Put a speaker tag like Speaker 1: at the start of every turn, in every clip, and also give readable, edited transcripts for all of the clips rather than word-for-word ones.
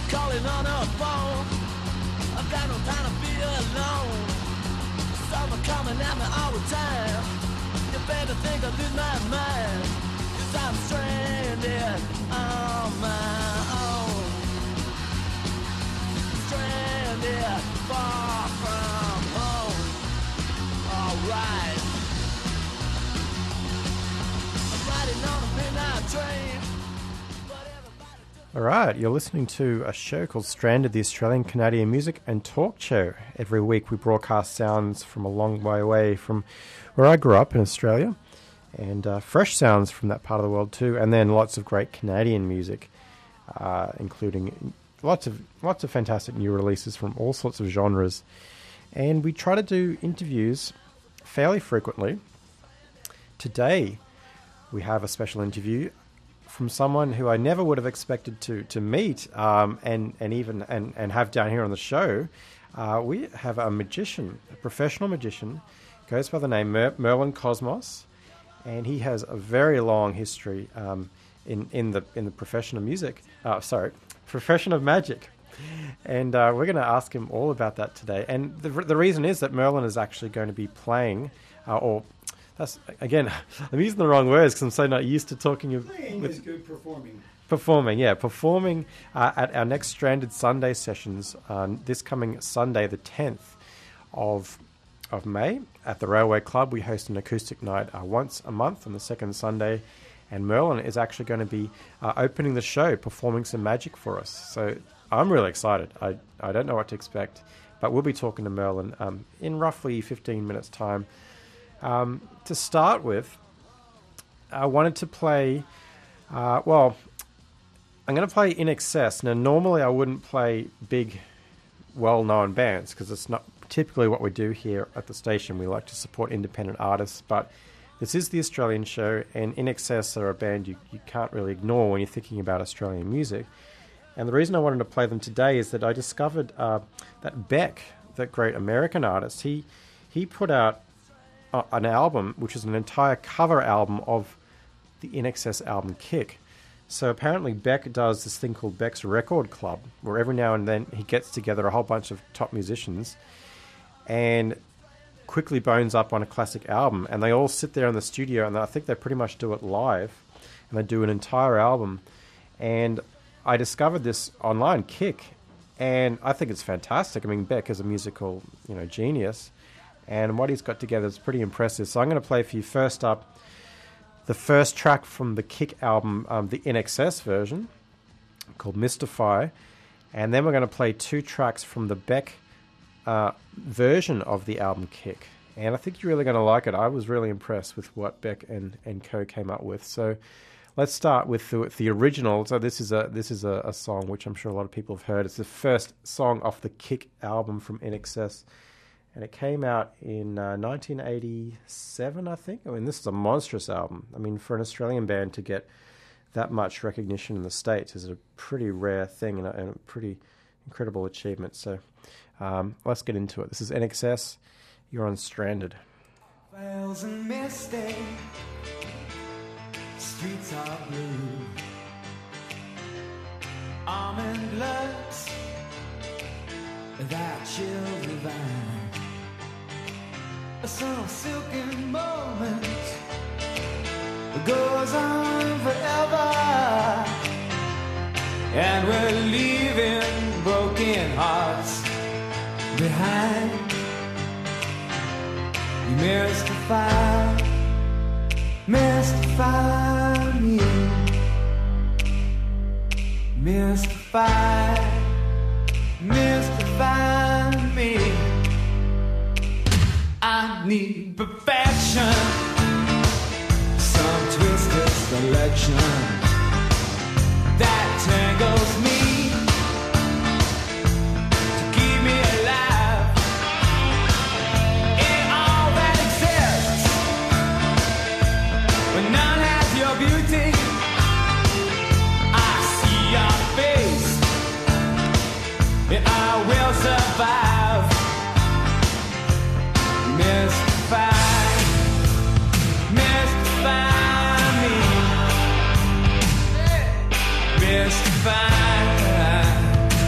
Speaker 1: calling on her phone. I've got no time to be alone. Summer coming at me all the time. You better think I lose my mind. 'Cause I'm stranded on my own. Stranded far from home. Alright. I'm riding on a midnight train.
Speaker 2: All right, you're listening to a show called Stranded, the Australian Canadian Music and Talk Show. Every week we broadcast sounds from a long way away from where I grew up in Australia, and fresh sounds from that part of the world too, and then lots of great Canadian music, including lots of fantastic new releases from all sorts of genres. And we try to do interviews fairly frequently. Today we have a special interview from someone who I never would have expected to meet and have down here on the show. We have a magician, a professional magician, goes by the name Merlin Cosmos, and he has a very long history in the profession of profession of magic. And we're going to ask him all about that today. And the reason is that Merlin is actually going to be playing, that's, again, I'm using the wrong words because I'm so not used to talking of...
Speaker 3: English good performing.
Speaker 2: Performing at our next Stranded Sunday sessions this coming Sunday, the 10th of May at the Railway Club. We host an acoustic night once a month on the second Sunday, and Merlin is actually going to be opening the show, performing some magic for us. So I'm really excited. I don't know what to expect, but we'll be talking to Merlin in roughly 15 minutes' time. To start with, I wanted to play, I'm going to play In Excess. Now, normally I wouldn't play big, well-known bands because it's not typically what we do here at the station. We like to support independent artists, but this is the Australian show, and In Excess are a band you can't really ignore when you're thinking about Australian music. And the reason I wanted to play them today is that I discovered that Beck, that great American artist, he put out an album, which is an entire cover album of the In Excess album Kick. So apparently Beck does this thing called Beck's Record Club, where every now and then he gets together a whole bunch of top musicians and quickly bones up on a classic album. And they all sit there in the studio, and I think they pretty much do it live, and they do an entire album. And I discovered this online, Kick, and I think it's fantastic. I mean, Beck is a musical, genius. And what he's got together is pretty impressive. So I'm going to play for you first up the first track from the Kick album, the In Excess version, called Mystify. And then we're going to play two tracks from the Beck version of the album Kick. And I think you're really going to like it. I was really impressed with what Beck and co came up with. So let's start with the original. So this is a song which I'm sure a lot of people have heard. It's the first song off the Kick album from In Excess. And it came out in 1987, I think. I mean, this is a monstrous album. I mean, for an Australian band to get that much recognition in the States is a pretty rare thing and a pretty incredible achievement. So let's get into it. This is In Excess. You're on Stranded.
Speaker 4: Veils and misty, streets are blue. Almond looks, that chill divine. Some silken moment goes on forever, and we're leaving broken hearts behind. You mystify me, mystify me. I need perfection, some twisted selection that tangles me to keep me alive in all that exists. When none has your beauty, I see your face, and I will survive. Mystify me, mystify.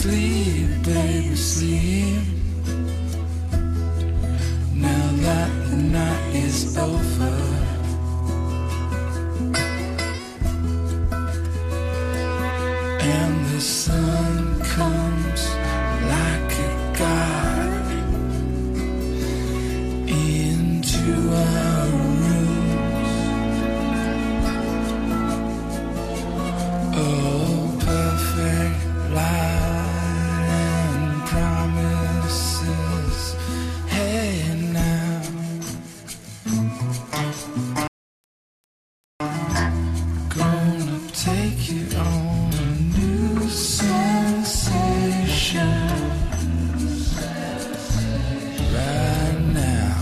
Speaker 3: Sleep, baby, sleep. Now that the night is over, and the sun comes like a god into our rooms. Oh, perfect light and promises. Hey now, gonna take you on a new sensation right now.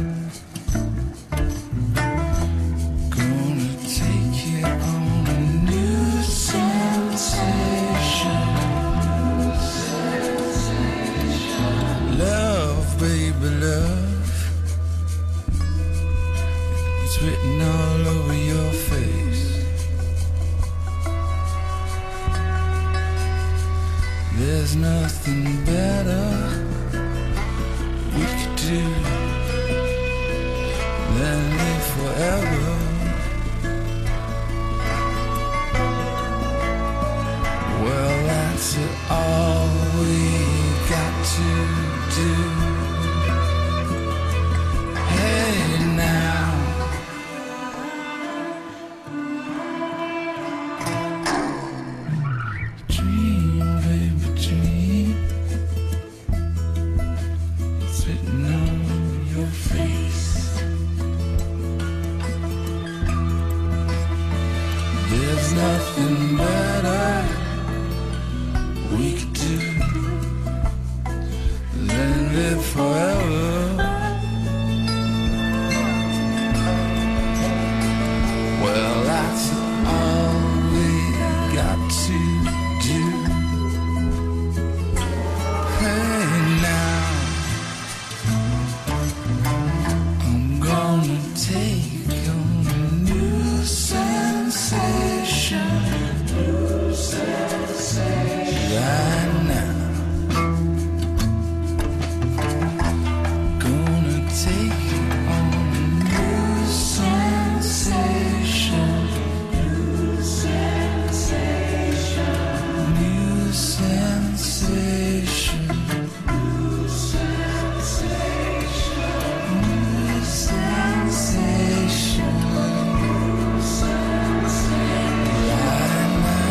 Speaker 3: Gonna take you on a new sensation. Love, baby, love. It's written all over your face. There's nothing better we could do than live forever. Well, that's all we got to do. Hey now, dream, baby, dream. It's written on your face. There's nothing better we could do than live forever. Well, that's all we got to do. Hey now, I'm gonna take on a new sensation. Right now, gonna take you on a new sensation. New sensation. New sensation. New sensation. New sensation. New sensation. Right now.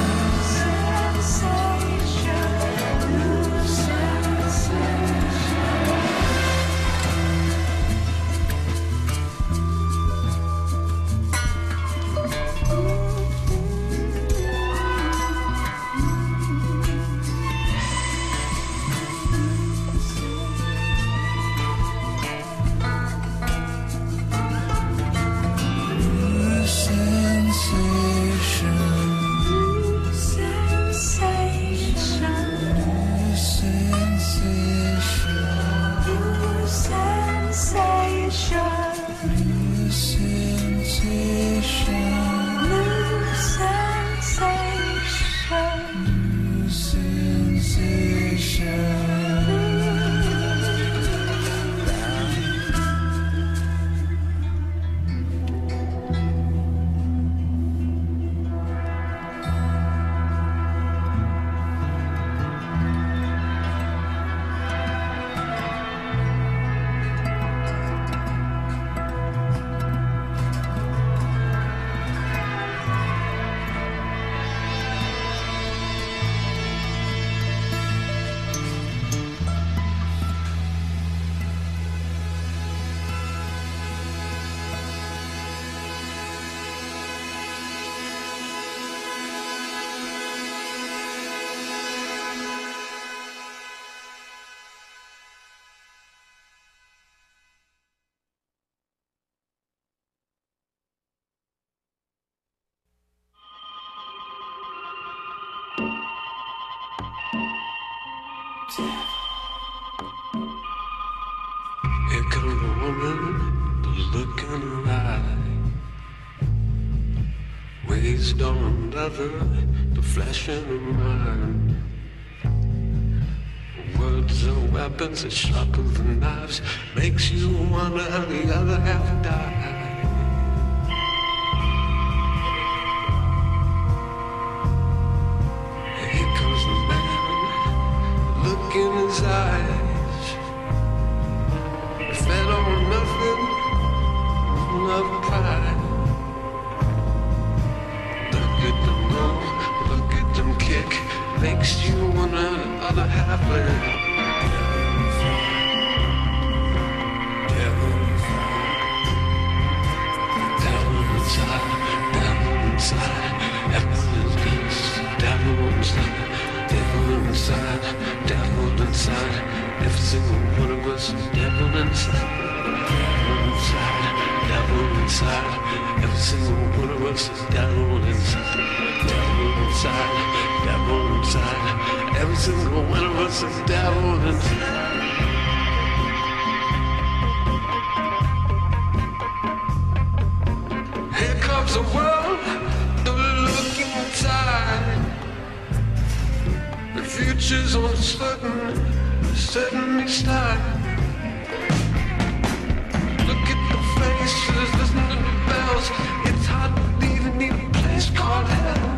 Speaker 5: Here comes a woman, the look in her eye, waist on leather, the flesh in her mind. weapons that sharper than knives. Makes you wonder how the other half died. Here comes the man, look in his eyes. Fed on nothing, love pride. Look at them go, look at them kick. Makes you wonder how the other half live. Devil inside, everyone is this. Devil inside, devil inside, devil inside. Every single one of us is devil inside. Devil inside, devil inside. Every single one of us is devil inside. Devil inside, devil inside. Every single one of us is devil inside. Here comes a world of looking inside. The future's uncertain, certainly start. Look at the faces, listen to the bells. It's hard to believe in a place called hell.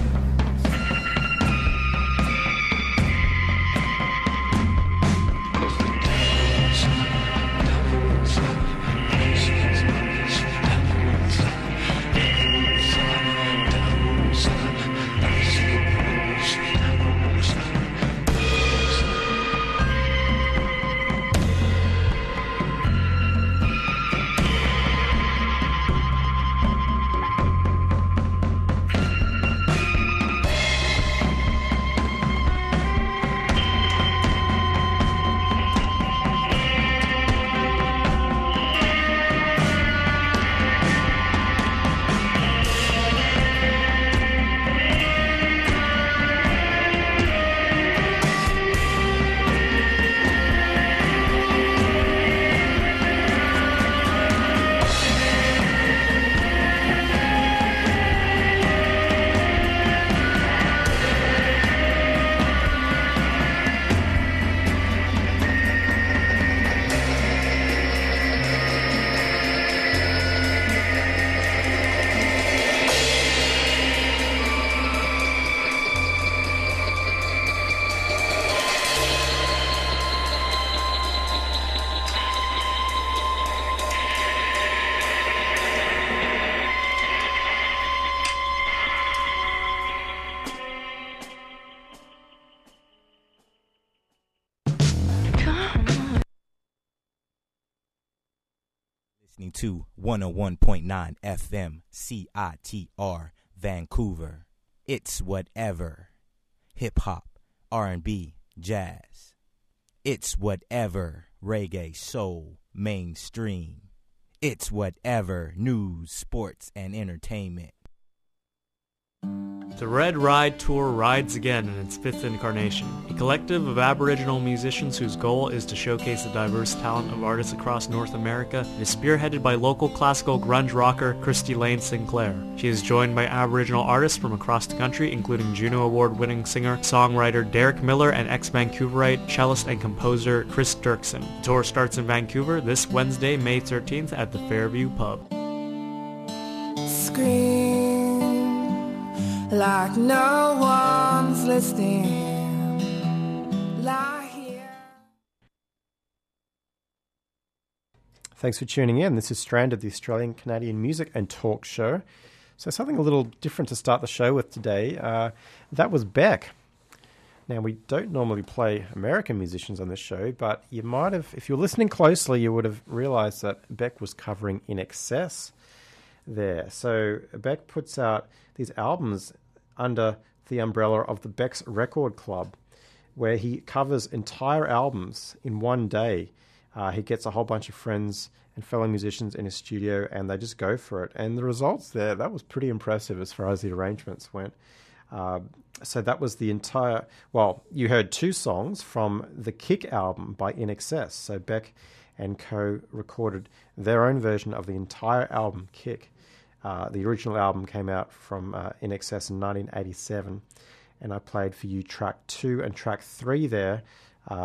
Speaker 6: Listening to 101.9 FM CITR Vancouver. It's whatever. Hip hop, R&B, jazz. It's whatever. Reggae, soul, mainstream. It's whatever. News, sports, and entertainment.
Speaker 7: The Red Ride Tour rides again in its fifth incarnation, a collective of Aboriginal musicians whose goal is to showcase the diverse talent of artists across North America and is spearheaded by local classical grunge rocker Christy Lane Sinclair. She is joined by Aboriginal artists from across the country, including Juno Award-winning singer-songwriter Derek Miller and ex-Vancouverite cellist and composer Chris Dirksen. The tour starts in Vancouver this Wednesday, May 13th at the Fairview Pub.
Speaker 3: Scream like no one's listening. Lie here.
Speaker 2: Thanks for tuning in. This is Stranded, the Australian Canadian music and talk show. So something a little different to start the show with today. That was Beck. Now, we don't normally play American musicians on this show, but you might have, if you're listening closely, you would have realized that Beck was covering In Excess there. So Beck puts out these albums under the umbrella of the Beck's Record Club, where he covers entire albums in one day. He gets a whole bunch of friends and fellow musicians in his studio, and they just go for it. And the results there, that was pretty impressive as far as the arrangements went. So that was the entire... Well, you heard two songs from the Kick album by In Excess. So Beck and co recorded their own version of the entire album, Kick. The original album came out from In Excess in 1987, and I played for you track 2 and track 3 there,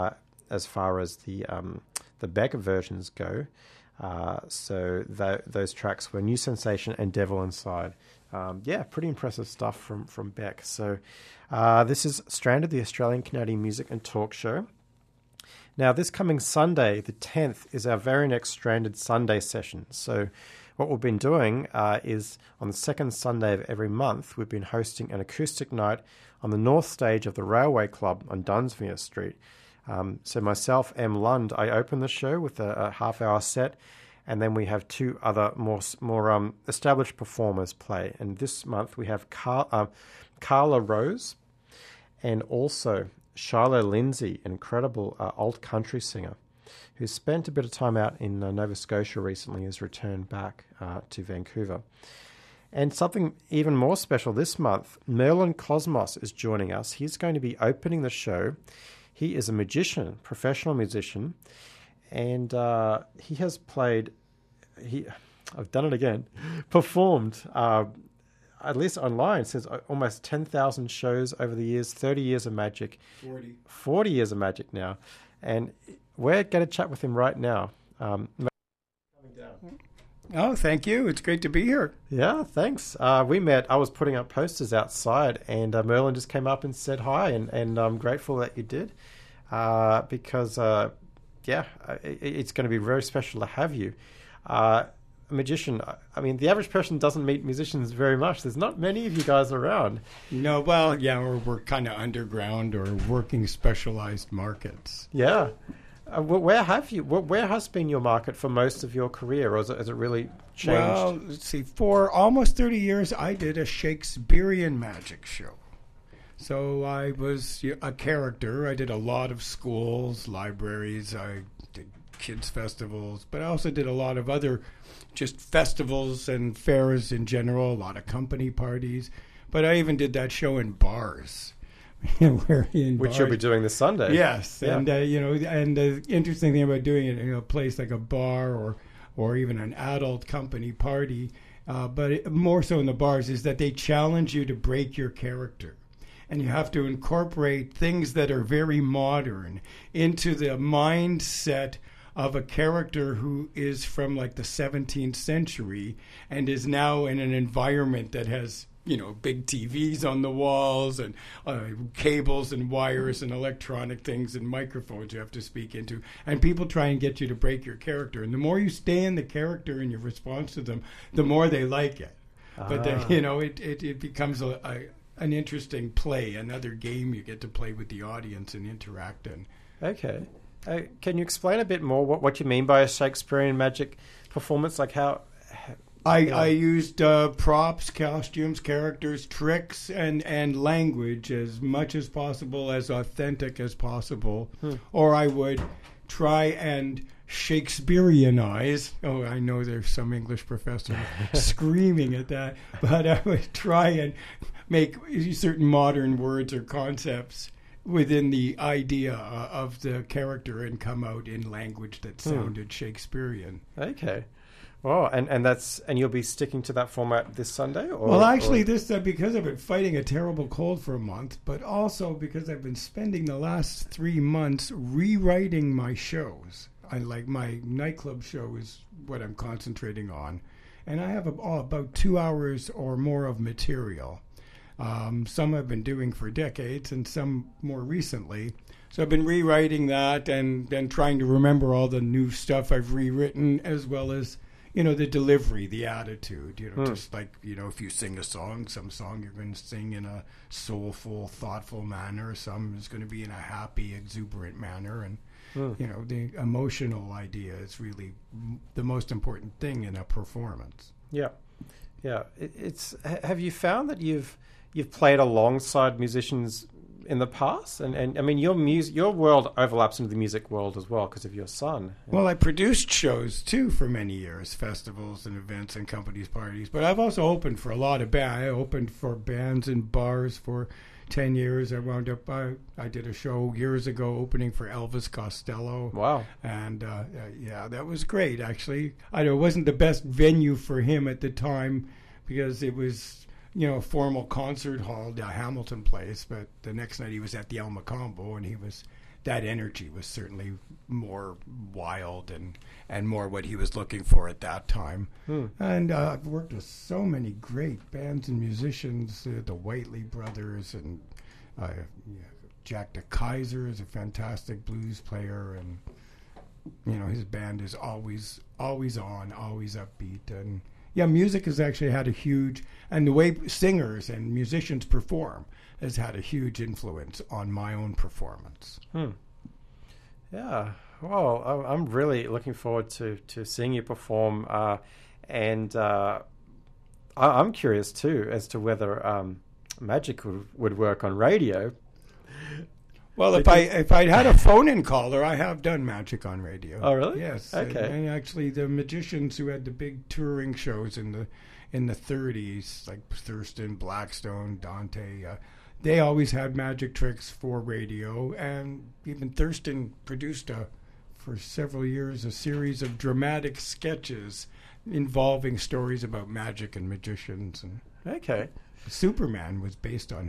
Speaker 2: as far as the Beck versions go. So those tracks were New Sensation and Devil Inside. Pretty impressive stuff from Beck. So this is Stranded, the Australian Canadian Music and Talk Show. Now, this coming Sunday, the 10th, is our very next Stranded Sunday session. So what we've been doing is on the second Sunday of every month, we've been hosting an acoustic night on the north stage of the Railway Club on Dunsmuir Street. So myself, M. Lund, I open the show with a half-hour set, and then we have two other more established performers play. And this month we have Carla Rose and also Shiloh Lindsay, an incredible alt country singer who spent a bit of time out in Nova Scotia recently, has returned back to Vancouver. And something even more special this month, Merlin Cosmos is joining us. He's going to be opening the show. He is a magician, professional musician, and he has played, I've done it again, performed, at least online, says almost 10,000 shows over the years, 30 years of magic. 40 years of magic now. And we're going to chat with him right now.
Speaker 8: Oh, thank you. It's great to be here.
Speaker 2: Yeah, thanks. We met, I was putting up posters outside, and Merlin just came up and said hi, and I'm grateful that you did, because, it's going to be very special to have you. A magician, I mean, the average person doesn't meet musicians very much. There's not many of you guys around.
Speaker 8: No, well, yeah, we're kind of underground or working specialized markets.
Speaker 2: Yeah. Where has been your market for most of your career, or has it really changed?
Speaker 8: Well, let's see. For almost 30 years, I did a Shakespearean magic show. So I was a character. I did a lot of schools, libraries. I did kids' festivals, but I also did a lot of other just festivals and fairs in general, a lot of company parties. But I even did that show in bars.
Speaker 2: Which you'll be doing this Sunday.
Speaker 8: Yes,
Speaker 2: yeah.
Speaker 8: And and the interesting thing about doing it in a place like a bar or even an adult company party, but more so in the bars, is that they challenge you to break your character, and you have to incorporate things that are very modern into the mindset of a character who is from like the 17th century and is now in an environment that has, big TVs on the walls and cables and wires and electronic things and microphones you have to speak into. And people try and get you to break your character. And the more you stay in the character and your response to them, the more they like it. But then, it becomes an interesting play, another game you get to play with the audience and interact in.
Speaker 2: Okay. Can you explain a bit more what you mean by a Shakespearean magic performance? Like how...
Speaker 8: I used props, costumes, characters, tricks, and language as much as possible, as authentic as possible. Or I would try and Shakespeareanize. Oh, I know there's some English professor screaming at that. But I would try and make certain modern words or concepts within the idea of the character and come out in language that sounded Shakespearean.
Speaker 2: Okay. Oh, and you'll be sticking to that format this Sunday?
Speaker 8: This because I've been fighting a terrible cold for a month, but also because I've been spending the last 3 months rewriting my shows. My nightclub show is what I'm concentrating on, and I have about 2 hours or more of material. Some I've been doing for decades and some more recently. So I've been rewriting that and then trying to remember all the new stuff I've rewritten, as well as the delivery, the attitude, just like, if you sing a song, some song you're going to sing in a soulful, thoughtful manner. Some is going to be in a happy, exuberant manner. And, the emotional idea is really the most important thing in a performance.
Speaker 2: Yeah. Yeah. Have you found that you've played alongside musicians in the past, and I mean your world overlaps into the music world as well because of your son.
Speaker 8: Well, I produced shows too for many years, festivals and events and companies parties. But I've also opened for a lot of bands. I opened for bands in bars for 10 years. I wound up. I did a show years ago opening for Elvis Costello.
Speaker 2: Wow!
Speaker 8: And that was great. Actually, I know it wasn't the best venue for him at the time because it was formal concert hall, the Hamilton Place, but the next night he was at the El Macombo, and that energy was certainly more wild and more what he was looking for at that time. And I've worked with so many great bands and musicians, the Whiteley Brothers, and Jack de Kaiser is a fantastic blues player, and his band is always on, always upbeat. And music has actually had a huge, and the way singers and musicians perform has had a huge influence on my own performance.
Speaker 2: Yeah, well, I'm really looking forward to seeing you perform, and I'm curious too as to whether magic would work on radio.
Speaker 8: Well, if I'd had a phone-in caller, I have done magic on radio.
Speaker 2: Oh, really?
Speaker 8: Yes.
Speaker 2: Okay.
Speaker 8: And actually, the magicians who had the big touring shows in the 30s, like Thurston, Blackstone, Dante, they always had magic tricks for radio. And even Thurston produced for several years a series of dramatic sketches involving stories about magic and magicians. And
Speaker 2: Okay.
Speaker 8: Superman was based on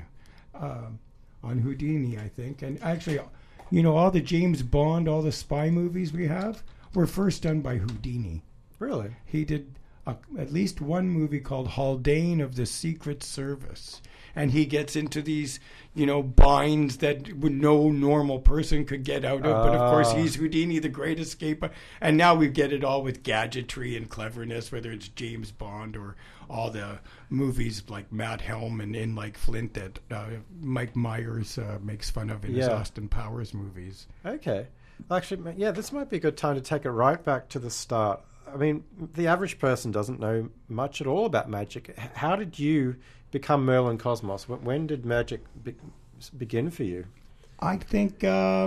Speaker 8: Houdini, I think. And actually, all the James Bond, all the spy movies we have were first done by Houdini.
Speaker 2: Really?
Speaker 8: He did at least one movie called Haldane of the Secret Service. And he gets into these, binds that no normal person could get out of. But of course, he's Houdini, the great escape. And now we get it all with gadgetry and cleverness, whether it's James Bond or all the movies like Matt Helm and In Like Flint that Mike Myers makes fun of in his Austin Powers movies.
Speaker 2: Okay. Actually, this might be a good time to take it right back to the start. I mean, the average person doesn't know much at all about magic. How did you become Merlin Cosmos? When did magic begin for you?
Speaker 8: I think,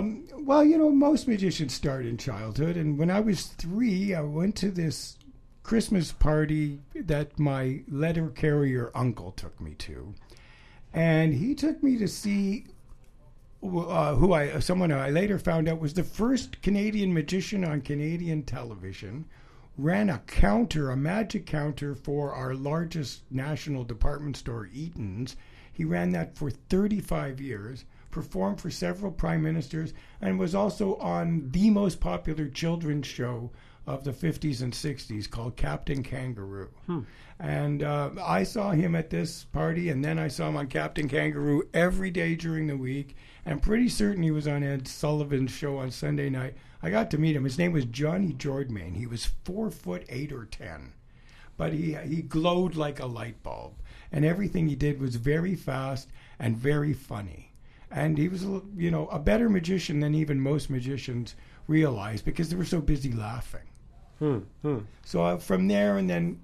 Speaker 8: most magicians start in childhood. And when I was 3, I went to this Christmas party that my letter carrier uncle took me to. And he took me to see someone I later found out was the first Canadian magician on Canadian television, ran a magic counter for our largest national department store, Eaton's. He ran that for 35 years, performed for several prime ministers, and was also on the most popular children's show of the 50s and 60s called Captain Kangaroo. And I saw him at this party, and then I saw him on Captain Kangaroo every day during the week, and pretty certain he was on Ed Sullivan's show on Sunday night. I got to meet him. His name was Johnny Jordmain. He was 4'8" or 10, but he glowed like a light bulb, and everything he did was very fast and very funny. And he was, a better magician than even most magicians realized because they were so busy laughing. So from there, and then,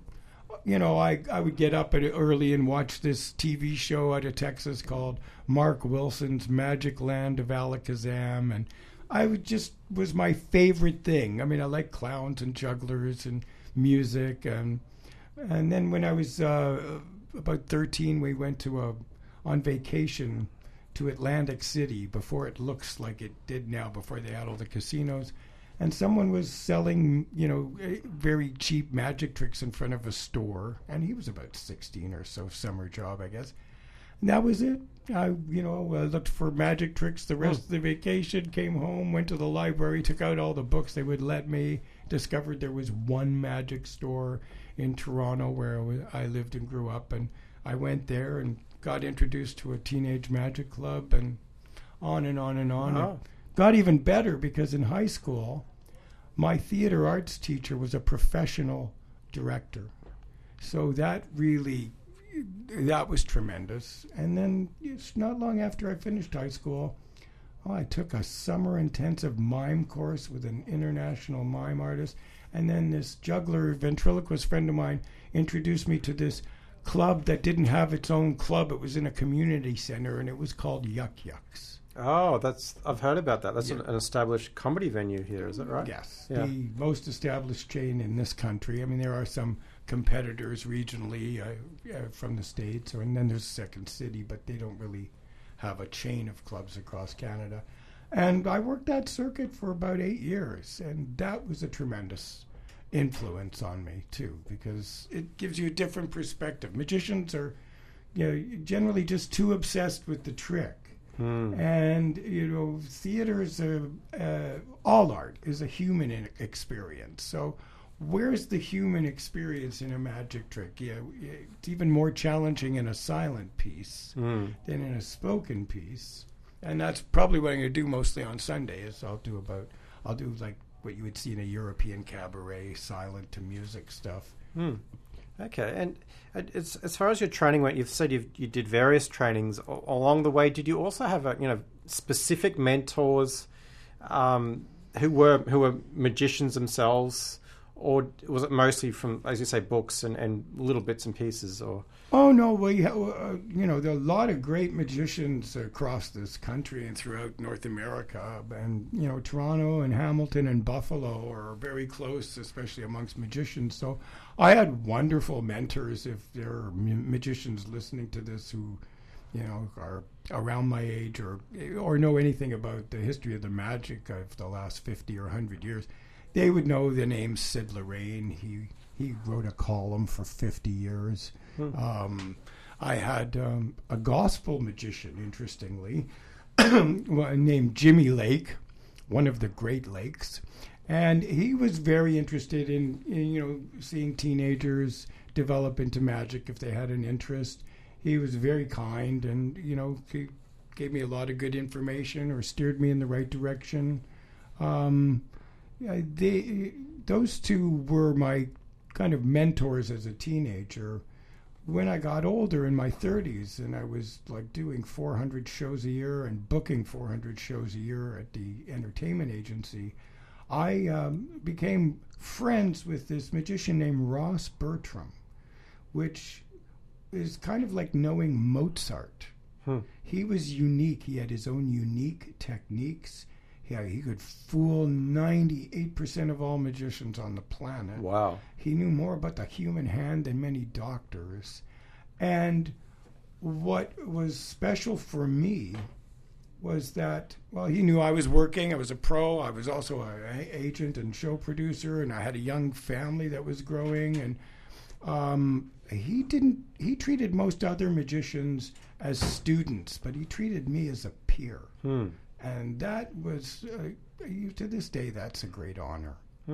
Speaker 8: I would get up early and watch this TV show out of Texas called Mark Wilson's Magic Land of Alakazam, and was my favorite thing. I mean, I like clowns and jugglers and music, and then when I was about 13, we went on vacation to Atlantic City before it looks like it did now, before they had all the casinos. And someone was selling, very cheap magic tricks in front of a store. And he was about 16 or so, summer job, I guess. And that was it. I looked for magic tricks the rest of the vacation, came home, went to the library, took out all the books they would let me, discovered there was one magic store in Toronto where I lived and grew up. And I went there and got introduced to a teenage magic club, and on and on and on.
Speaker 2: Oh.
Speaker 8: Got even better because in high school, my theater arts teacher was a professional director. So that was tremendous. And then it's not long after I finished high school, I took a summer intensive mime course with an international mime artist. And then this juggler ventriloquist friend of mine introduced me to this club that didn't have its own club. It was in a community center, and it was called Yuck Yucks.
Speaker 2: Oh, I've heard about that. That's an established comedy venue here, is that right?
Speaker 8: Yes, the most established chain in this country. I mean, there are some competitors regionally from the States, and then there's Second City, but they don't really have a chain of clubs across Canada. And I worked that circuit for about 8 years, and that was a tremendous influence on me, too, because it gives you a different perspective. Magicians are, generally just too obsessed with the trick. And theater is all art is a human experience. So where's the human experience in a magic trick? It's even more challenging in a silent piece than in a spoken piece. And that's probably what I'm going to do mostly on Sunday. Is I'll do like what you would see in a European cabaret, silent to music stuff.
Speaker 2: Okay, and as far as your training went, you've said you did various trainings along the way. Did you also have specific mentors who were magicians themselves, or was it mostly from, as you say, books and little bits and pieces? Or
Speaker 8: oh no, there are a lot of great magicians across this country and throughout North America, and Toronto and Hamilton and Buffalo are very close, especially amongst magicians. So I had wonderful mentors. If there are magicians listening to this who are around my age or know anything about the history of the magic of the last 50 or 100 years, they would know the name Sid Lorraine. He wrote a column for 50 years. I had a gospel magician, interestingly, named Jimmy Lake, one of the Great Lakes, and he was very interested in seeing teenagers develop into magic if they had an interest. He was very kind, and he gave me a lot of good information or steered me in the right direction. Those two were my kind of mentors as a teenager. When I got older in my 30s and I was like doing 400 shows a year and booking 400 shows a year at the entertainment agency, I became friends with this magician named Ross Bertram, which is kind of like knowing Mozart. He was unique. He had his own unique techniques. He could fool 98% of all magicians on the planet. Wow. He knew more about the human hand than many doctors. And what was special for me was that, he knew I was working. I was a pro. I was also an agent and show producer, and I had a young family that was growing. And he treated most other magicians as students, but he treated me as a peer. And that was, to this day, that's a great honor.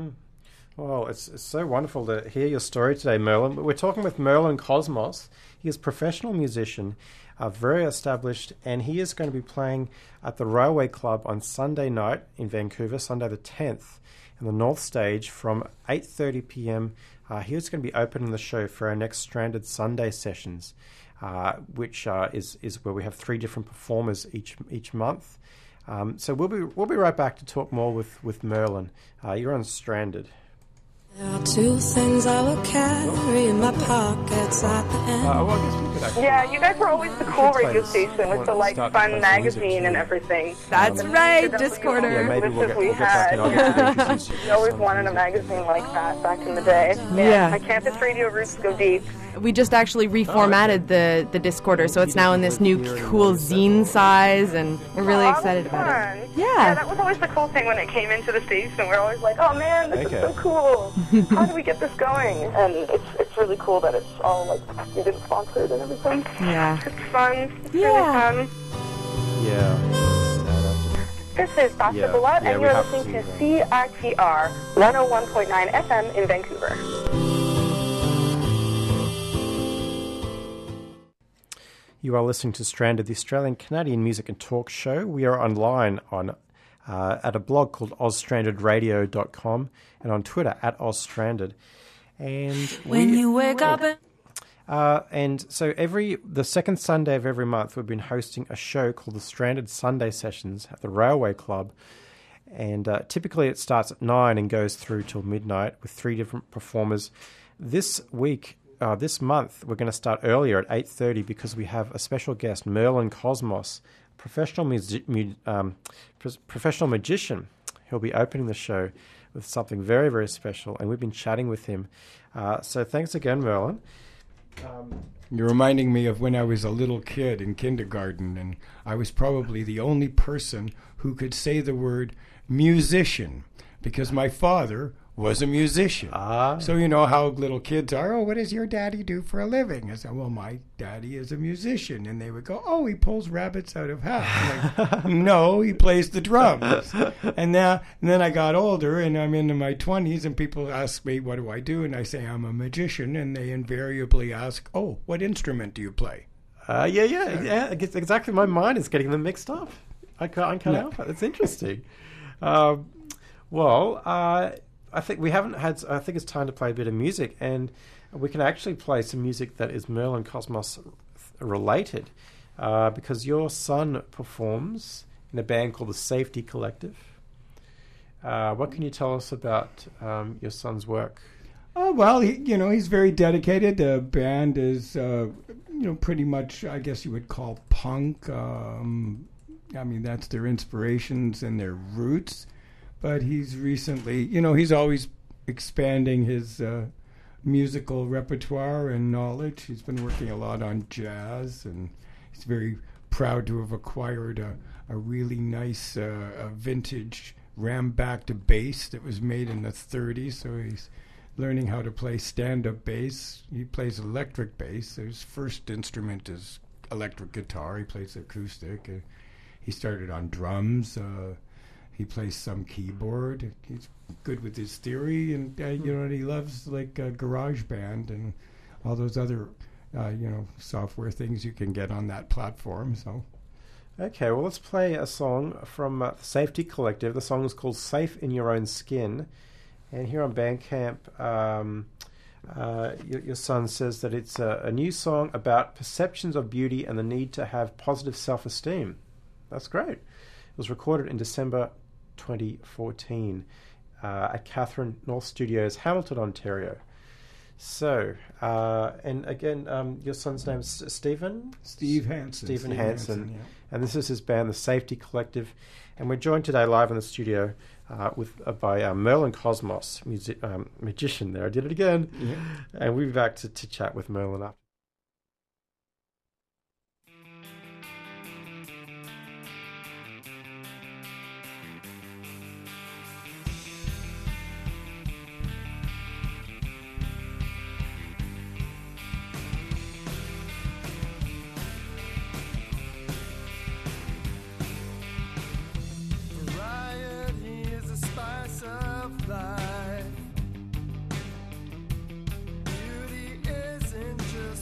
Speaker 2: Well, it's so wonderful to hear your story today, Merlin. We're talking with Merlin Cosmos. He is a professional musician, very established, and he is going to be playing at the Railway Club on Sunday night in Vancouver, Sunday the 10th, in the North Stage from 8:30 p.m. He is going to be opening the show for our next Stranded Sunday sessions, which is where we have 3 different performers each month. So we'll be right back to talk more with Merlin. You're on Stranded.
Speaker 9: There are 2 things I will carry in my pockets at the end.
Speaker 2: Well, I guess we could actually.
Speaker 10: Yeah, you guys were always the cool radio station with the fun magazine and everything.
Speaker 11: That's right, Discorder.
Speaker 2: Yeah, maybe we'll get back in.
Speaker 10: We always wanted a magazine like that back in the day.
Speaker 11: Yeah.
Speaker 10: My campus radio roots go deep.
Speaker 11: We just actually reformatted the Discorder, so it's now in this new cool zine size, and we're really excited about it.
Speaker 10: Yeah, that was always the cool thing when it came into the station. We're always like, oh man, this is so cool. How do we get this going? And it's really cool that it's all like you've been sponsored and everything.
Speaker 11: Yeah.
Speaker 10: It's fun. It's really fun.
Speaker 2: Yeah.
Speaker 10: This is Sasha Bullet, and you're listening to CITR 101.9 FM in Vancouver.
Speaker 2: You are listening to Stranded, the Australian-Canadian music and talk show. We are online at a blog called ozstrandedradio.com and on Twitter at ozstranded. And
Speaker 9: when you wake up
Speaker 2: and so the second Sunday of every month, we've been hosting a show called the Stranded Sunday Sessions at the Railway Club. And typically it starts at 9 and goes through till midnight with 3 different performers. This month, we're going to start earlier at 8:30 because we have a special guest, Merlin Cosmos, professional magician. He'll be opening the show with something very, very special, and we've been chatting with him. So thanks again, Merlin.
Speaker 8: You're reminding me of when I was a little kid in kindergarten, and I was probably the only person who could say the word musician, because my father was a musician.
Speaker 2: Ah.
Speaker 8: So you know how little kids are, oh, what does your daddy do for a living? I said, well, my daddy is a musician. And they would go, oh, he pulls rabbits out of hats. Like, no, he plays the drums. And then I got older, and I'm into my 20s, and people ask me, what do I do? And I say, I'm a magician. And they invariably ask, oh, what instrument do you play?
Speaker 2: Yeah. Exactly. My mind is getting them mixed up. I can't help it. It's interesting. I think we haven't had. I think it's time to play a bit of music, and we can actually play some music that is Merlin Cosmos related, because your son performs in a band called the Safety Collective. What can you tell us about your son's work?
Speaker 8: Oh, well, he's very dedicated. The band is, pretty much, I guess you would call punk. That's their inspirations and their roots. But he's recently, he's always expanding his musical repertoire and knowledge. He's been working a lot on jazz, and he's very proud to have acquired a really nice vintage ram-backed bass that was made in the 30s. So he's learning how to play stand-up bass. He plays electric bass. His first instrument is electric guitar. He plays acoustic. He started on drums. He plays some keyboard. He's good with his theory, and and he loves GarageBand and all those other software things you can get on that platform. So,
Speaker 2: okay, well, let's play a song from the Safety Collective. The song is called "Safe in Your Own Skin," and here on Bandcamp, your son says that it's a new song about perceptions of beauty and the need to have positive self-esteem. That's great. It was recorded in December 2014 at Catherine North Studios, Hamilton, Ontario. So, and again, your son's name is Stephen?
Speaker 8: Steve Hansen.
Speaker 2: Stephen Hansen. Yeah. And this is his band, The Safety Collective. And we're joined today live in the studio by Merlin Cosmos, magician there. I did it again. Yeah. And we'll be back to chat with Merlin after.
Speaker 1: Beauty isn't just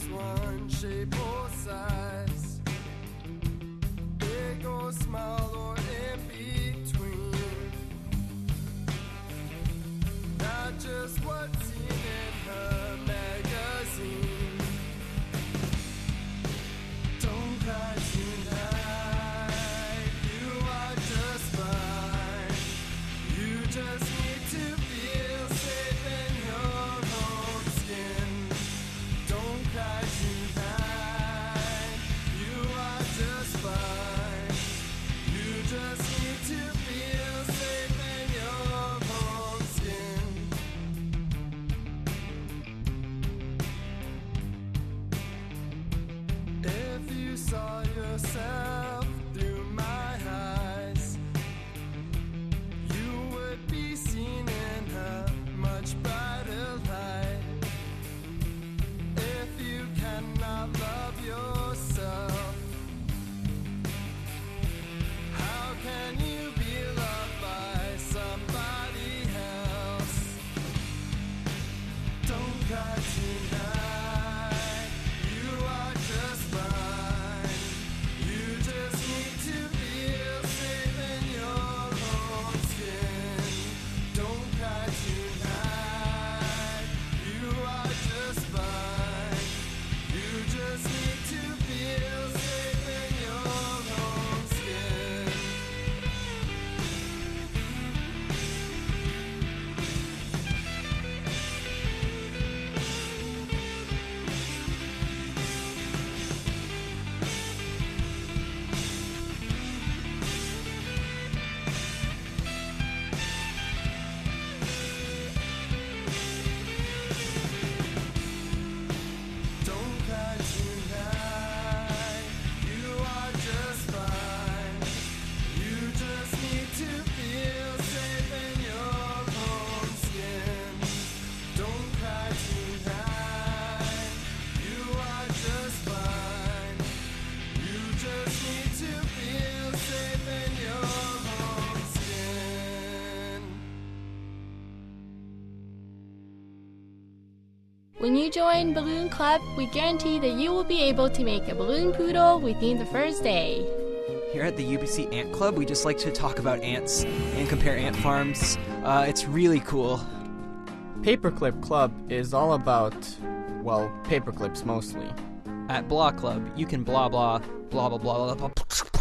Speaker 12: When you join Balloon Club, we guarantee that you will be able to make a balloon poodle within the first day.
Speaker 13: Here at the UBC Ant Club, we just like to talk about ants and compare ant farms. It's really cool.
Speaker 14: Paperclip Club is all about, well, paperclips mostly.
Speaker 13: At Blah Club, you can blah blah, blah blah blah blah.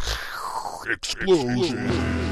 Speaker 15: Explosion.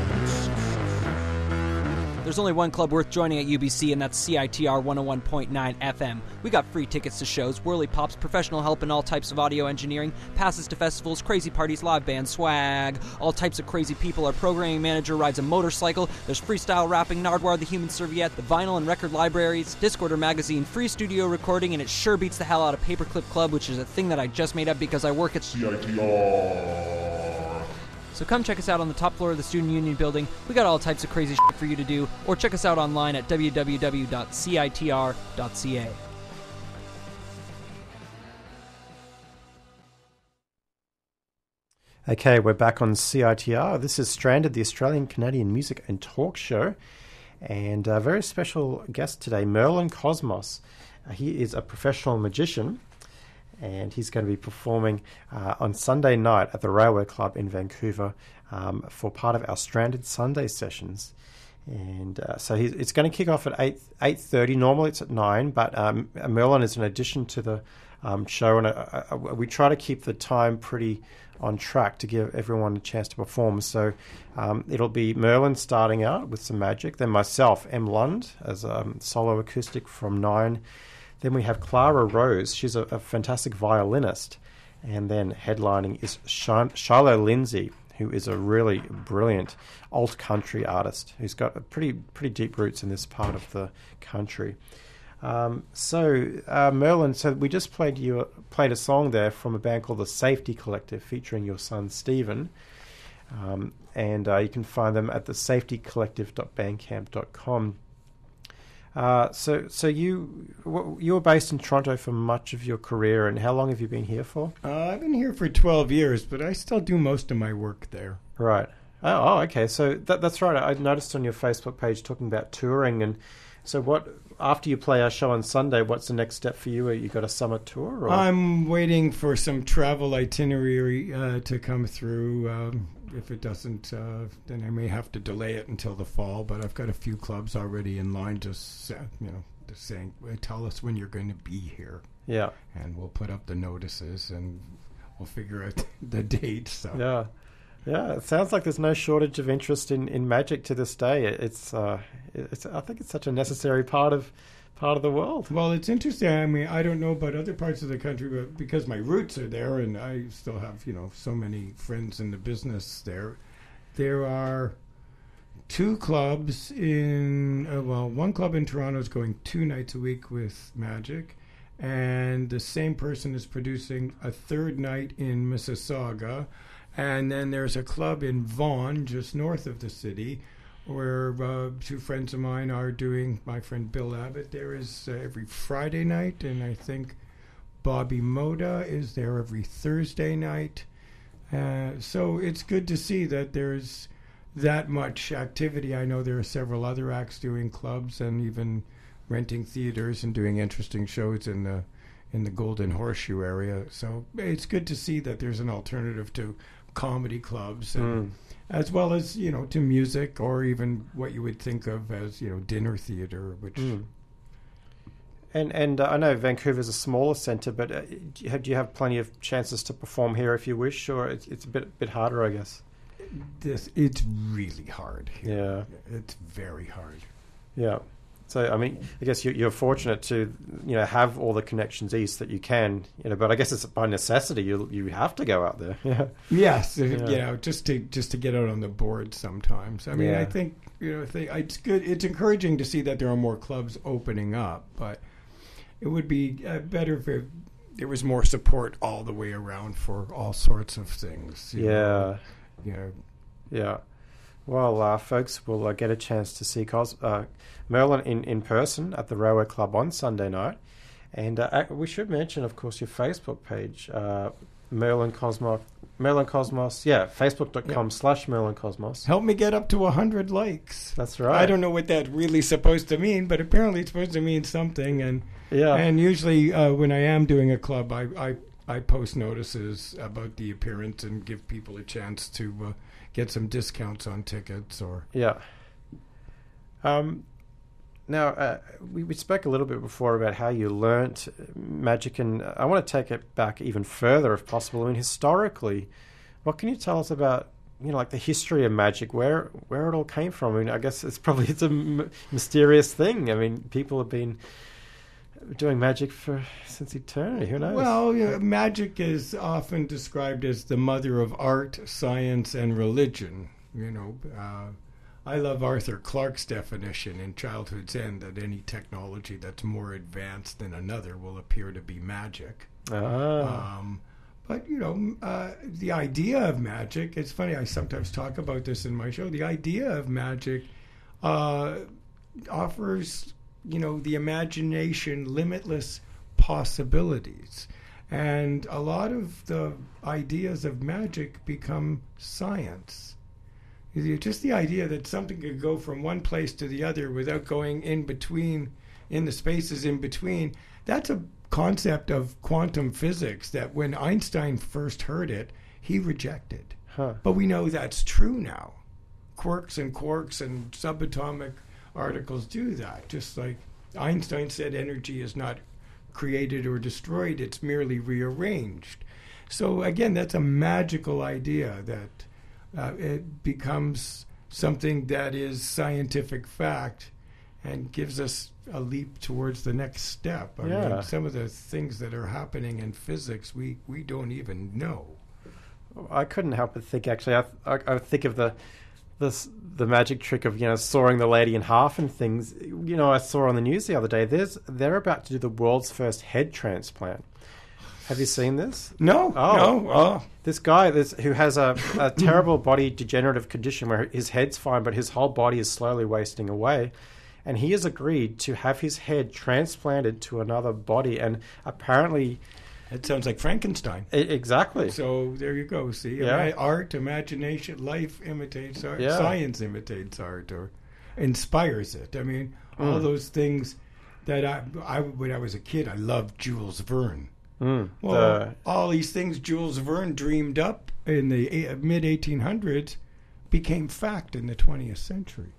Speaker 13: There's only one club worth joining at UBC, and that's CITR 101.9 FM. We got free tickets to shows, whirly pops, professional help in all types of audio engineering, passes to festivals, crazy parties, live band, swag, all types of crazy people. Our programming manager rides a motorcycle. There's freestyle rapping, Nardwar the Human Serviette, the vinyl and record libraries, Discorder magazine, free studio recording, and it sure beats the hell out of Paperclip Club, which is a thing that I just made up because I work at
Speaker 15: CITR.
Speaker 13: So come check us out on the top floor of the Student Union building. We got all types of crazy shit for you to do, or check us out online at www.citr.ca.
Speaker 2: Okay, we're back on CITR. This is Stranded, the Australian Canadian Music and Talk Show. And a very special guest today, Merlin Cosmos. He is a professional magician, and he's going to be performing on Sunday night at the Railway Club in Vancouver for part of our Stranded Sunday sessions. And so it's going to kick off at 8:30. Normally it's at 9, but Merlin is an addition to the show, and we try to keep the time pretty on track to give everyone a chance to perform. So it'll be Merlin starting out with some magic, then myself, M. Lund, as a solo acoustic from 9. Then we have Clara Rose. She's a fantastic violinist. And then headlining is Shiloh Lindsay, who is a really brilliant alt country artist who's got a pretty deep roots in this part of the country. Merlin, so we just played a song there from a band called the Safety Collective featuring your son Stephen. And you can find them at thesafetycollective.bandcamp.com. So you were based in Toronto for much of your career, and how long have you been here for?
Speaker 8: I've been here for 12 years, but I still do most of my work there.
Speaker 2: Right. Oh, okay. So that's right. I noticed on your Facebook page talking about touring, and so after you play our show on Sunday, what's the next step for you? You got a summer tour? Or?
Speaker 8: I'm waiting for some travel itinerary to come through. If it doesn't, then I may have to delay it until the fall. But I've got a few clubs already in line, just saying, tell us when you're going to be here.
Speaker 2: Yeah,
Speaker 8: and we'll put up the notices and we'll figure out the date. So
Speaker 2: yeah. It sounds like there's no shortage of interest in magic to this day. It's I think it's such a necessary part of the world.
Speaker 8: Well, it's interesting. I mean, I don't know about other parts of the country, but because my roots are there and I still have, so many friends in the business there, there are two clubs one club in Toronto is going 2 nights a week with magic, and the same person is producing a third night in Mississauga, and then there's a club in Vaughan, just north of the city, where two friends of mine are doing. My friend Bill Abbott there is every Friday night, and I think Bobby Moda is there every Thursday night. So it's good to see that there's that much activity. I know there are several other acts doing clubs and even renting theaters and doing interesting shows in the Golden Horseshoe area. So it's good to see that there's an alternative to comedy clubs and as well as, to music, or even what you would think of as, dinner theater, which...
Speaker 2: And I know Vancouver's a smaller centre, but do you have plenty of chances to perform here if you wish, or it's a bit harder, I guess?
Speaker 8: It's really hard here.
Speaker 2: Yeah.
Speaker 8: It's very hard.
Speaker 2: Yeah. So, I mean, I guess you're fortunate to, have all the connections east that you can, but I guess it's by necessity. You have to go out there. Yeah.
Speaker 8: Yes, just to get out on the board sometimes. I mean, I think it's good. It's encouraging to see that there are more clubs opening up, but it would be better if there was more support all the way around for all sorts of things.
Speaker 2: Yeah. Well, folks will get a chance to see Merlin in person at the Railway Club on Sunday night. And we should mention, of course, your Facebook page. Merlin Cosmos. Merlin Cosmos, yeah, facebook.com/Merlin Cosmos.
Speaker 8: Help me get up to 100 likes.
Speaker 2: That's right.
Speaker 8: I don't know what that really supposed to mean, but apparently it's supposed to mean something. And
Speaker 2: yeah.
Speaker 8: And usually when I am doing a club, I post notices about the appearance and give people a chance to get some discounts on tickets. Or
Speaker 2: yeah. Now, we spoke a little bit before about how you learnt magic, and I want to take it back even further if possible. I mean, historically, what can you tell us about, like the history of magic, where it all came from? I mean, I guess it's a mysterious thing. I mean, people have been doing magic since eternity. Who knows?
Speaker 8: Well, magic is often described as the mother of art, science, and religion. I love Arthur Clarke's definition in Childhood's End that any technology that's more advanced than another will appear to be magic. But, the idea of magic, it's funny, I sometimes talk about this in my show, the idea of magic offers, the imagination limitless possibilities. And a lot of the ideas of magic become science. Just the idea that something could go from one place to the other without going in between, in the spaces in between, that's a concept of quantum physics that when Einstein first heard it, he rejected. But we know that's true now. Quarks and subatomic particles do that. Just like Einstein said, energy is not created or destroyed, it's merely rearranged. So again, that's a magical idea that it becomes something that is scientific fact and gives us a leap towards the next step. I mean, some of the things that are happening in physics, we don't even know.
Speaker 2: I couldn't help but think, actually, I think of the magic trick of, sawing the lady in half and things. I saw on the news the other day, they're about to do the world's first head transplant. Have you seen this?
Speaker 8: No. No.
Speaker 2: This guy who has a terrible body degenerative condition where his head's fine, but his whole body is slowly wasting away. And he has agreed to have his head transplanted to another body. And apparently...
Speaker 8: It sounds like Frankenstein.
Speaker 2: Exactly.
Speaker 8: So there you go. See, art, imagination, life imitates art.
Speaker 2: Yeah.
Speaker 8: Science imitates art or inspires it. I mean, all those things that I when I was a kid, I loved Jules Verne. Well, all these things Jules Verne dreamed up in the mid-1800s became fact in the 20th century.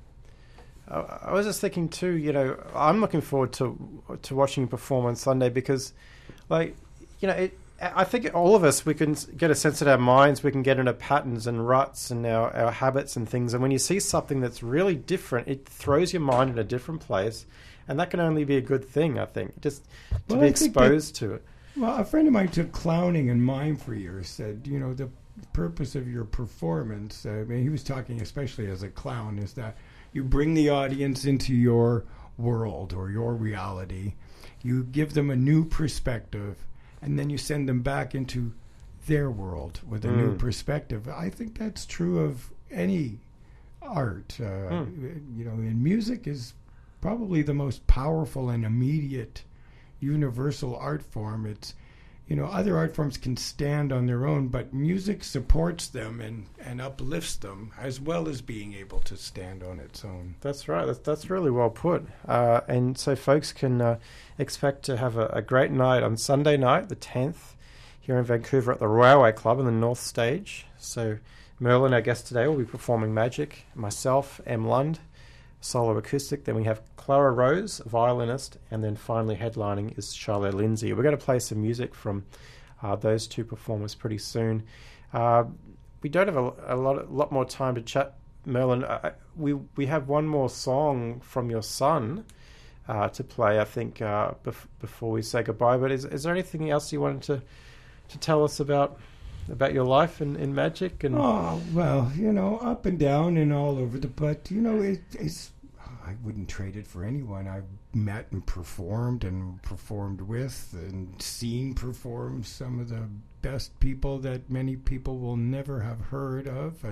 Speaker 2: I was just thinking too, I'm looking forward to watching you perform on Sunday because, I think all of us, we can get a sense of our minds, we can get into patterns and ruts and our habits and things. And when you see something that's really different, it throws your mind in a different place. And that can only be a good thing, I think, just to be exposed to it.
Speaker 8: Well, a friend of mine took clowning and mime for years, said, the purpose of your performance, he was talking especially as a clown, is that you bring the audience into your world or your reality, you give them a new perspective, and then you send them back into their world with a new perspective. I think that's true of any art. And music is probably the most powerful and immediate universal art form. It's, other art forms can stand on their own, but music supports them and uplifts them as well as being able to stand on its own.
Speaker 2: That's right. That's really well put. And so folks can expect to have a great night on Sunday night, the 10th, here in Vancouver at the Railway Club in the North Stage. So Merlin, our guest today, will be performing magic. Myself, M. Lund, solo acoustic. Then we have Clara Rose, violinist, and then finally headlining is Charlotte Lindsay. We're going to play some music from those two performers pretty soon. We don't have a lot more time to chat, Merlin. We have one more song from your son to play, I think, before we say goodbye. But is there anything else you wanted to tell us about your life in magic? And
Speaker 8: up and down and all over but it's I wouldn't trade it for anyone. I've met and performed with and seen perform some of the best people that many people will never have heard of,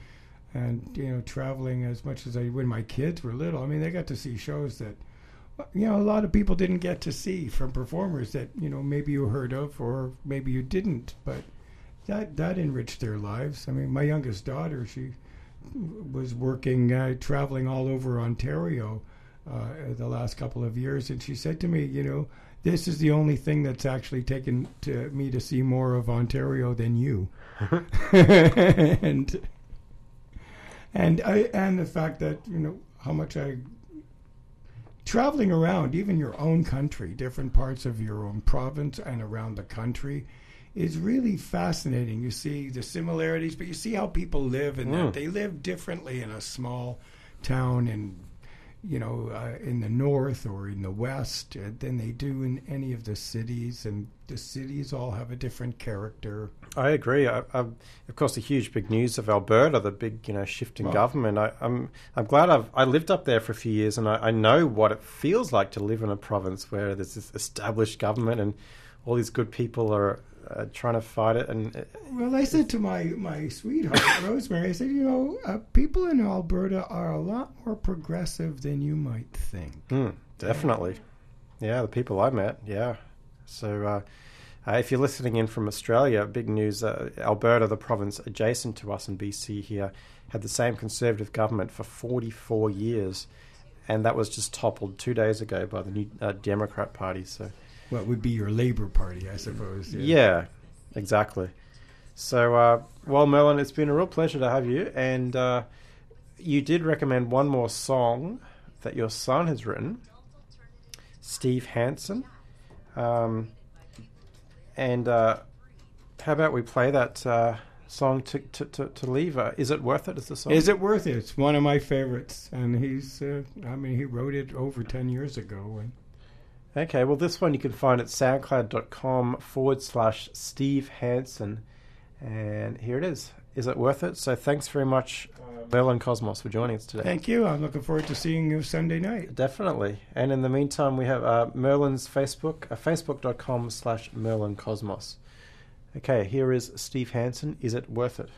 Speaker 8: and traveling as much as I when my kids were little. I mean, they got to see shows that a lot of people didn't get to see from performers that maybe you heard of or maybe you didn't, but that enriched their lives. I mean, my youngest daughter, she was working, traveling all over Ontario the last couple of years, and she said to me, you know, this is the only thing that's actually taken to me to see more of Ontario than you. and the fact that, you know, how much I traveling around, even your own country, different parts of your own province and around the country, is really fascinating. You see the similarities, but you see how people live, and that they live differently in a small town in, you know, in the north or in the west than they do in any of the cities, and the cities all have a different character.
Speaker 2: I agree. Of course, the huge big news of Alberta, the big, you know, shift in government. I'm glad I lived up there for a few years, and I know what it feels like to live in a province where there's this established government and all these good people are trying to fight it. And
Speaker 8: well, I said to my sweetheart Rosemary, I said, you know, people in Alberta are a lot more progressive than you might think.
Speaker 2: Definitely. Yeah, the people I met. Yeah. So if you're listening in from Australia, big news, Alberta, the province adjacent to us in BC here, had the same Conservative government for 44 years, and that was just toppled 2 days ago by the new Democrat Party. So,
Speaker 8: what would be your Labour Party, I suppose.
Speaker 2: Yeah, exactly. So, well, Merlin, it's been a real pleasure to have you, and you did recommend one more song that your son has written, Steve Hansen. And how about we play that song to leave? Is It Worth It is the song?
Speaker 8: Is It Worth It? It's one of my favorites. And he's, he wrote it over 10 years ago.
Speaker 2: Okay, well, this one you can find at soundcloud.com/Steve Hansen. And here it is. Is It Worth It? So thanks very much, Merlin Cosmos, for joining us today.
Speaker 8: Thank you. I'm looking forward to seeing you Sunday night.
Speaker 2: Definitely. And in the meantime, we have Merlin's Facebook, facebook.com/Merlin Cosmos. Okay, here is Steve Hansen. Is It Worth It?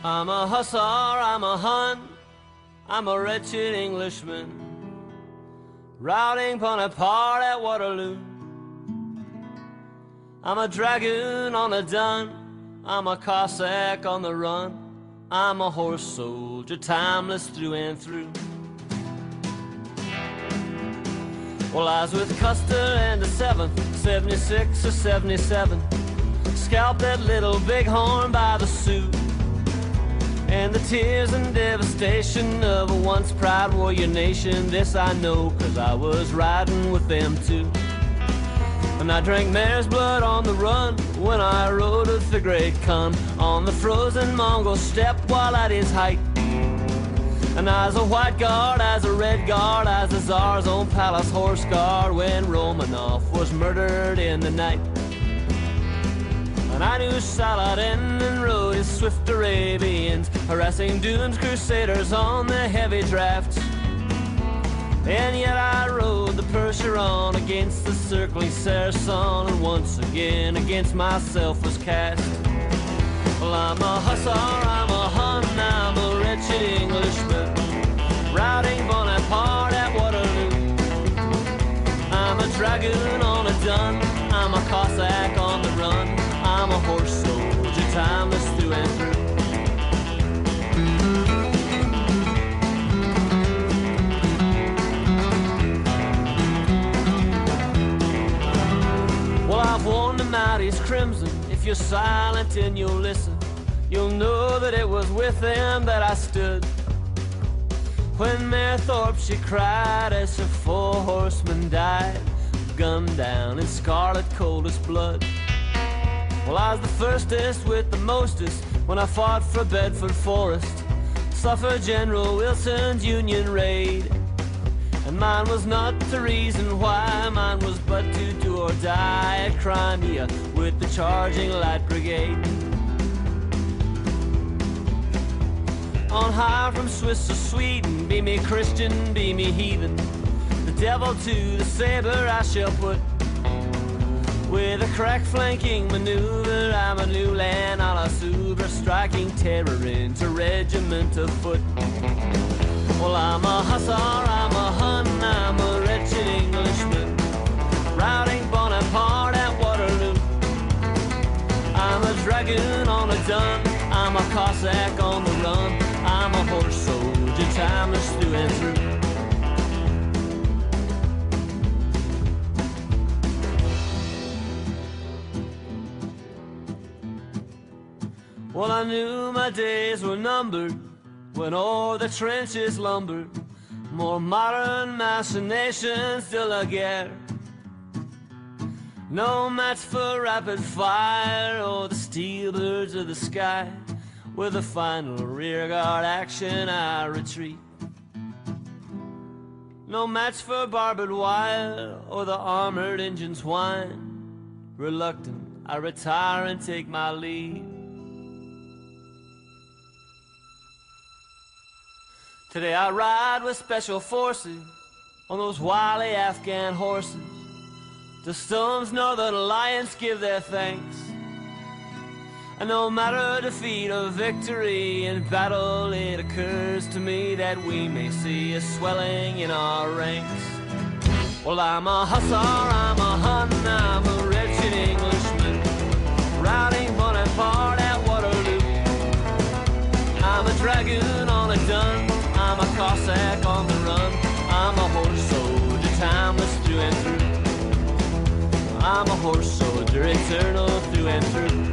Speaker 1: I'm a hussar, I'm a Hun, I'm a wretched Englishman, routing Bonaparte at Waterloo. I'm a dragoon on the Dun, I'm a Cossack on the run, I'm a horse soldier, timeless through and through. Well, I was with Custer and the 7th, 76 or 77, scalped that little bighorn by the Sioux. And the tears and devastation of a once proud warrior nation, this I know, 'cause I was riding with them too. And I drank mare's blood on the run when I rode with the great Khan on the frozen Mongol steppe while at his height. And I was a white guard, I was a red guard, I was the Tsar's own palace horse guard when Romanov was murdered in the night. And I knew Saladin and rode his swift Arabians, harassing Dune's crusaders on the heavy drafts. And yet I rode the Percheron against the circling Saracen, and once again against myself was cast. Well, I'm a hussar, I'm a Hun, I'm a wretched Englishman, routing Bonaparte at Waterloo. I'm a dragoon on a Dun, I'm a Cossack on the run, I'm a horse soldier, timeless through and through. Well, I've worn the Mounties crimson. If you're silent and you'll listen, you'll know that it was with them that I stood. When Mare Thorpe, she cried as her 4 horsemen died, gunned down in scarlet coldest blood. Well, I was the firstest with the mostest when I fought for Bedford Forest, suffered General Wilson's Union raid. And mine was not the reason why, mine was but to do or die at Crimea with the charging Light Brigade. On high from Swiss or Sweden, be me Christian, be me heathen, the devil to the saber I shall put. With a crack flanking maneuver, I'm a new land a la Suber, striking terror into regiment of foot. Well, I'm a hussar, I'm a Hun, I'm a wretched Englishman, routing Bonaparte at Waterloo. I'm a dragoon on a Dun, I'm a Cossack on the run, I'm a horse soldier, timeless through and through. Well, I knew my days were numbered when o'er the trenches lumbered more modern machinations de la guerre. No match for rapid fire or the steel birds of the sky. With a final rearguard action, I retreat. No match for barbed wire or the armored engine's whine. Reluctant, I retire and take my leave. Today I ride with special forces on those wily Afghan horses. To Stone's Northern Alliance give their thanks. And no matter defeat or victory in battle, it occurs to me that we may see a swelling in our ranks. Well, I'm a hussar, I'm a Hun, I'm a wretched Englishman, routing Bonaparte at Waterloo. I'm a dragoon on a Dun, I'm a Cossack on the run, I'm a horse soldier, timeless through and through. I'm a horse soldier, eternal through and through.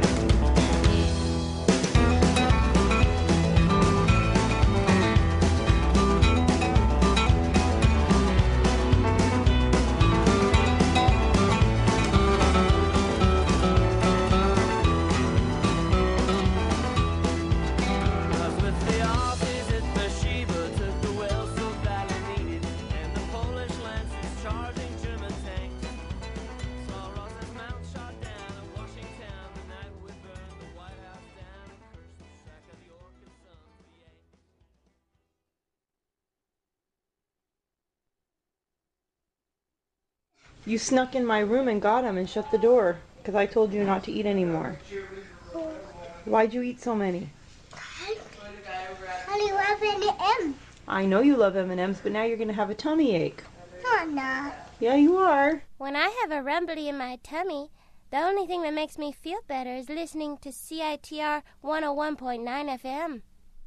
Speaker 16: You snuck in my room and got him and shut the door because I told you not to eat anymore. Why'd you eat so many?
Speaker 17: love M&M's.
Speaker 16: I know you love M&M's, but now you're going to have a tummy ache.
Speaker 17: No, I'm not.
Speaker 16: Yeah, you are.
Speaker 17: When I have a rumbly in my tummy, the only thing that makes me feel better is listening to CITR 101.9 FM.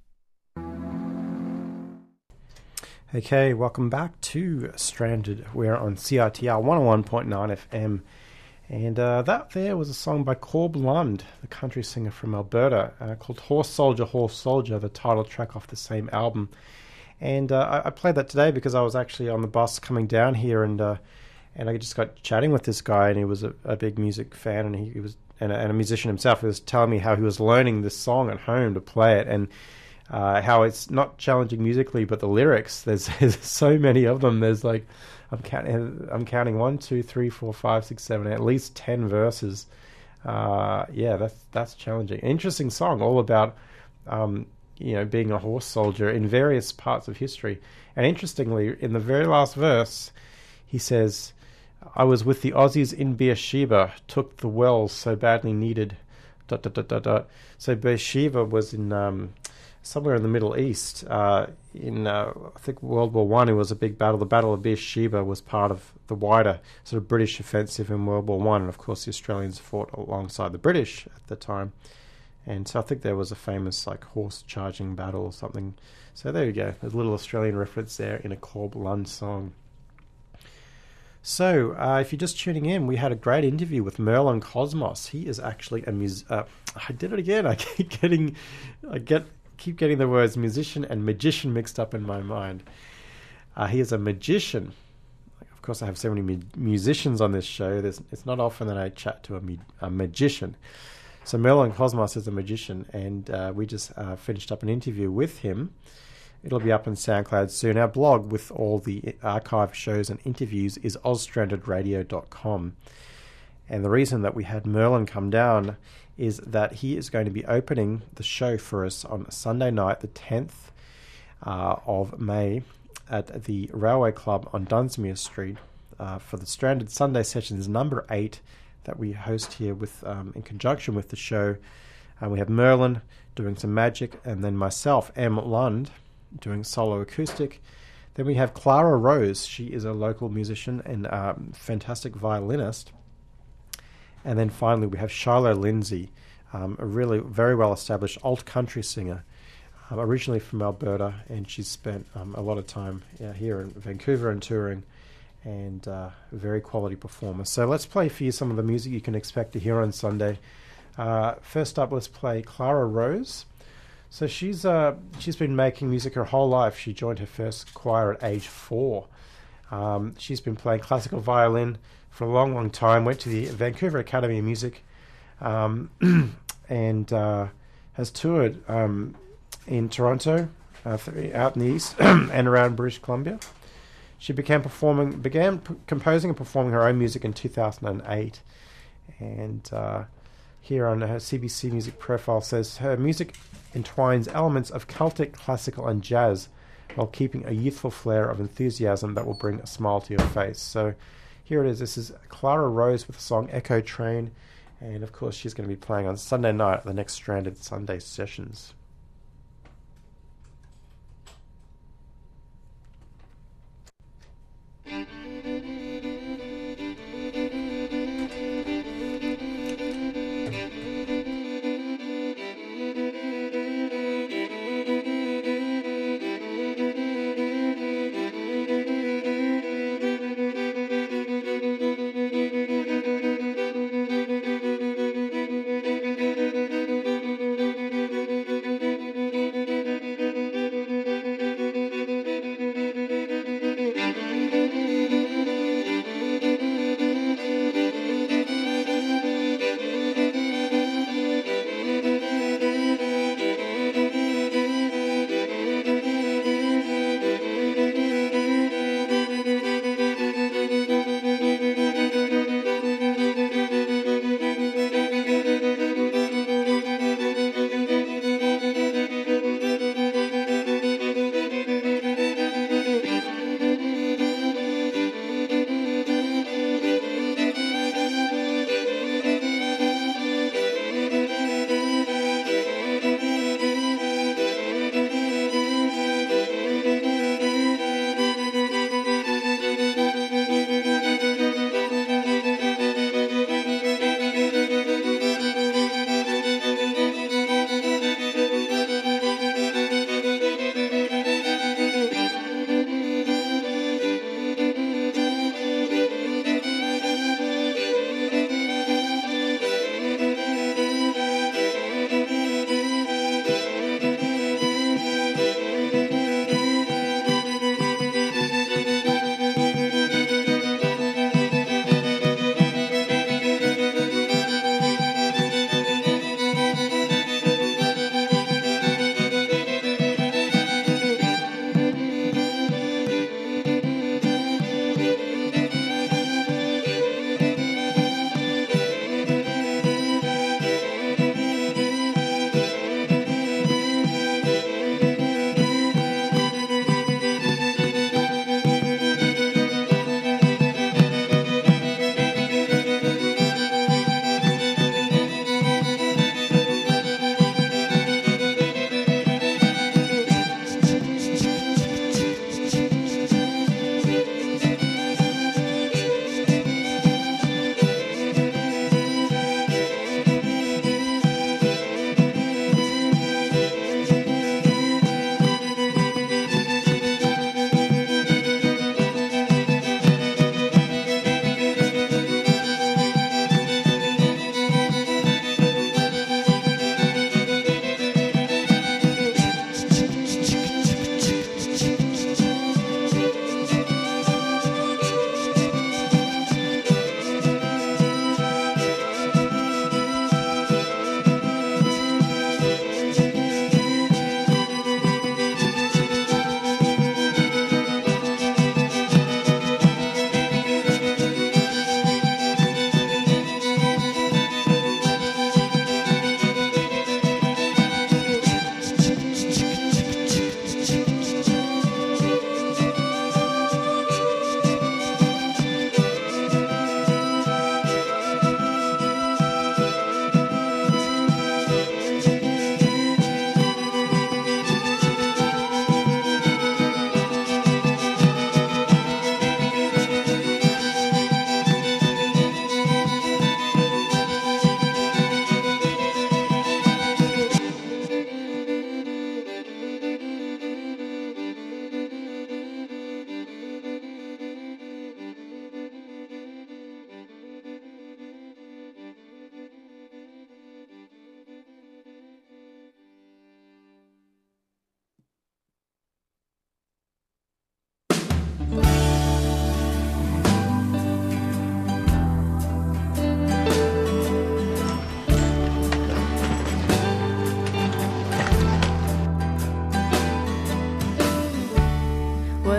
Speaker 2: Okay, welcome back to Stranded. We're on CITR 101.9 FM. And that there was a song by Corb Lund, the country singer from Alberta, called Horse Soldier, the title track off the same album. And I played that today because I was actually on the bus coming down here, and I just got chatting with this guy, and he was a big music fan, and he was and a musician himself. He was telling me how he was learning this song at home to play it, and how it's not challenging musically, but the lyrics. There's so many of them. There's like I'm counting 1, 2, 3, 4, 5, 6, 7, at least 10 verses. Yeah, that's challenging. Interesting song, all about being a horse soldier in various parts of history. And interestingly, in the very last verse, he says, "I was with the Aussies in Beersheba, took the wells so badly needed." ... So Beersheba was in somewhere in the Middle East. In I think World War One, it was a big battle. The Battle of Beersheba was part of the wider sort of British offensive in World War One, and of course the Australians fought alongside the British at the time. And so I think there was a famous like horse charging battle or something. So there you go, there's a little Australian reference there in a Corb Lund song. So if you're just tuning in, we had a great interview with Merlin Cosmos. He is actually a I did it again. I keep getting the words musician and magician mixed up in my mind. He is a magician. Of course, I have so many musicians on this show. It's not often that I chat to a magician. So Merlin Cosmos is a magician, and we just finished up an interview with him. It'll be up on SoundCloud soon. Our blog with all the archive shows and interviews is ozstrandedradio.com. And the reason that we had Merlin come down is that he is going to be opening the show for us on Sunday night, the 10th of May, at the Railway Club on Dunsmuir Street for the Stranded Sunday Sessions number 8 that we host here with in conjunction with the show. We have Merlin doing some magic, and then myself, M. Lund, doing solo acoustic. Then we have Clara Rose. She is a local musician and fantastic violinist. And then finally we have Shiloh Lindsay, a really very well-established alt country singer, originally from Alberta, and she's spent a lot of time here in Vancouver and touring, and a very quality performer. So let's play for you some of the music you can expect to hear on Sunday. First up, let's play Clara Rose. So she's been making music her whole life. She joined her first choir at age 4. She's been playing classical violin for a long, long time. Went to the Vancouver Academy of Music, and has toured in Toronto, out in the east, and around British Columbia. She began composing and performing her own music in 2008, and here on her CBC Music profile says her music entwines elements of Celtic, classical, and jazz, while keeping a youthful flair of enthusiasm that will bring a smile to your face. So here it is. This is Clara Rose with the song Echo Train, and of course she's going to be playing on Sunday night at the next Stranded Sunday Sessions.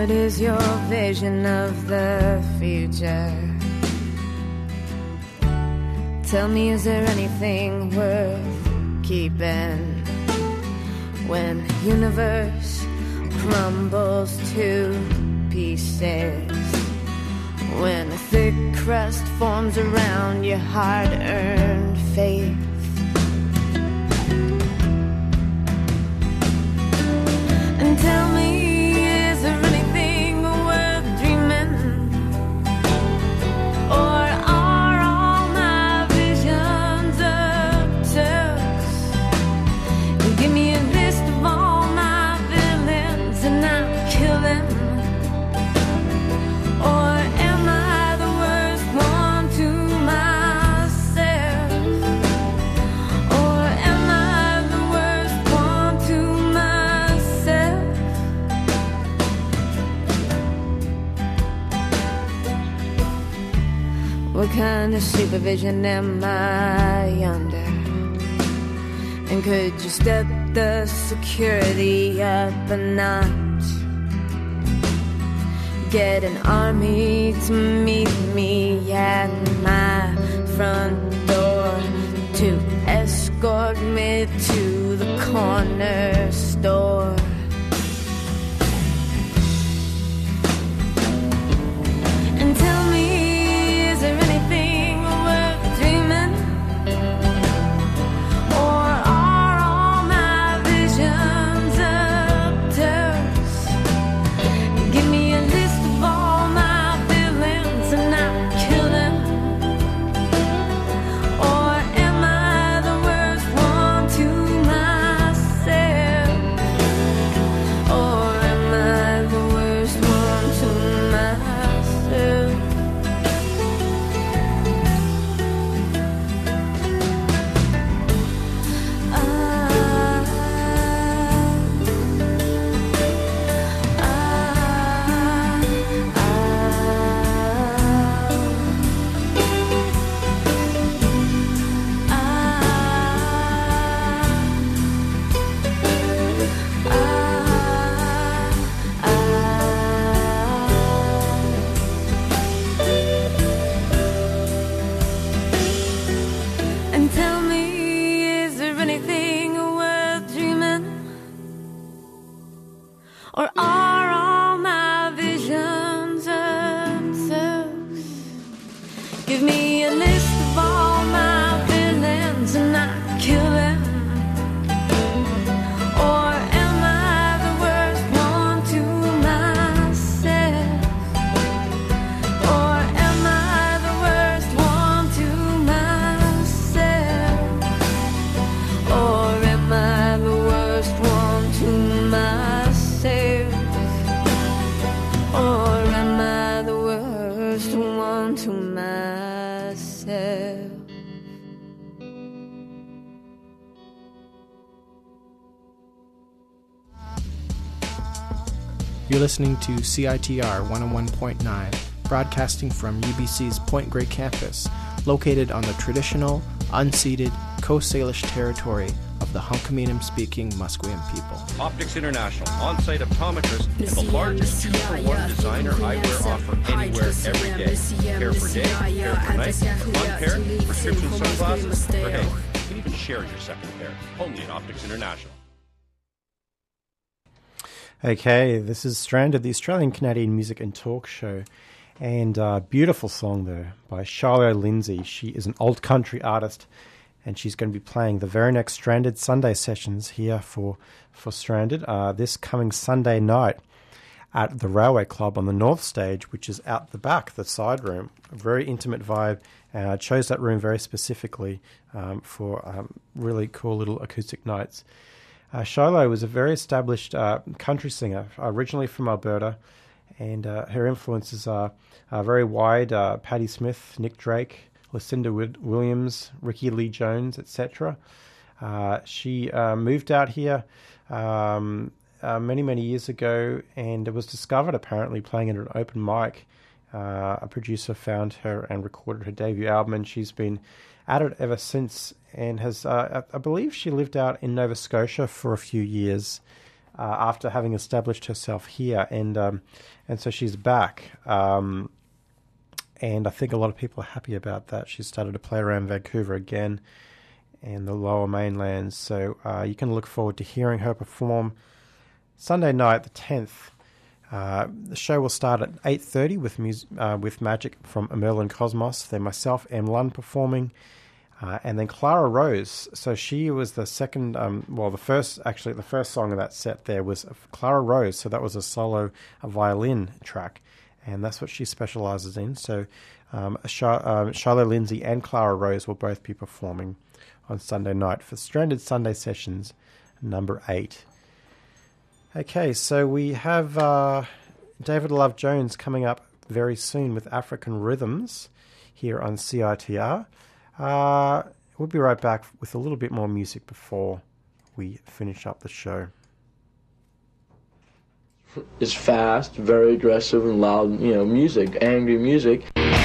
Speaker 9: What is your vision of the future? Tell me, is there anything worth keeping when the universe crumbles to pieces? When a thick crust forms around your hard-earned faith? And tell me, is there anything worth dreaming? Or are all my visions obtuse? Give me a list of all my villains and I'll kill them. Or am I the worst one to myself? Or am I the worst one to myself? What kind of supervision am I under? And could you step the security up a notch? Get an army to meet me at my front door, to escort me to the corner store. And tell me, is there anything worth dreaming? Or are all my visions obtuse? Give me a list of all my villains and I'll kill them. Or am I the worst one to myself? Or am I the worst one to myself? And tell me, is there anything worth dreaming? Or are all my visions obtuse? Give me a list of all my villains and I'll kill them. Or am I the worst one to myself? Or am I the worst one to myself? Or am I the worst one to myself? Or am I the worst one to myself?
Speaker 18: You're listening to CITR 101.9, broadcasting from UBC's Point Grey campus, located on the traditional, unceded Coast Salish territory of the Hunkaminam-speaking Musqueam people.
Speaker 19: Optics International, on-site optometrist, and the largest 2-for-1 designer eyewear offer anywhere, every day. Pair for day, pair for night, one pair, prescription sunglasses, or hey, you can even share your second pair. Only at Optics International.
Speaker 2: Okay, this is Stranded, the Australian Canadian music and talk show. And beautiful song there by Shiloh Lindsay. She is an old country artist, and she's going to be playing the very next Stranded Sunday sessions here for Stranded this coming Sunday night at the Railway Club on the North Stage, which is out the back, the side room. A very intimate vibe. And I chose that room very specifically for really cool little acoustic nights. Shiloh was a very established country singer, originally from Alberta, and her influences are very wide. Patti Smith, Nick Drake, Lucinda Williams, Ricky Lee Jones, etc. She moved out here many, many years ago, and was discovered apparently playing at an open mic. A producer found her and recorded her debut album, and she's been at it ever since, and has, I believe she lived out in Nova Scotia for a few years after having established herself here, and so she's back. And I think a lot of people are happy about that. She's started to play around Vancouver again and the Lower Mainland, so you can look forward to hearing her perform Sunday night, the 10th. The show will start at 8:30 with magic from Merlin Cosmos. Then myself, M. Lund, performing, and then Clara Rose. So she was the second, the first song of that set there was Clara Rose. So that was a violin track, and that's what she specializes in. So Charlotte Lindsay and Clara Rose will both be performing on Sunday night for Stranded Sunday Sessions number 8. Okay, so we have David Love Jones coming up very soon with African Rhythms here on CITR. We'll be right back with a little bit more music before we finish up the show.
Speaker 20: It's fast, very aggressive and loud, music, angry music.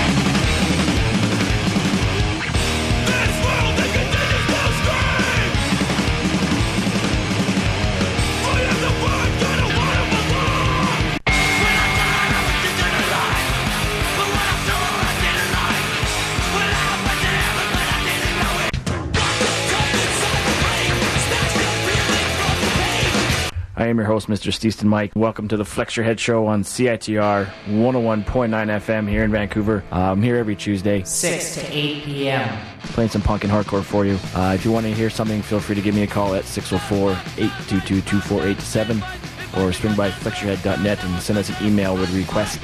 Speaker 21: I am your host, Mr. Steeston Mike. Welcome to the Flex Your Head Show on CITR 101.9 FM here in Vancouver. I'm here every Tuesday,
Speaker 22: 6 to 8 p.m.
Speaker 21: playing some punk and hardcore for you. If you want to hear something, feel free to give me a call at 604-822-2487 or swing by flexyourhead.net and send us an email with a request.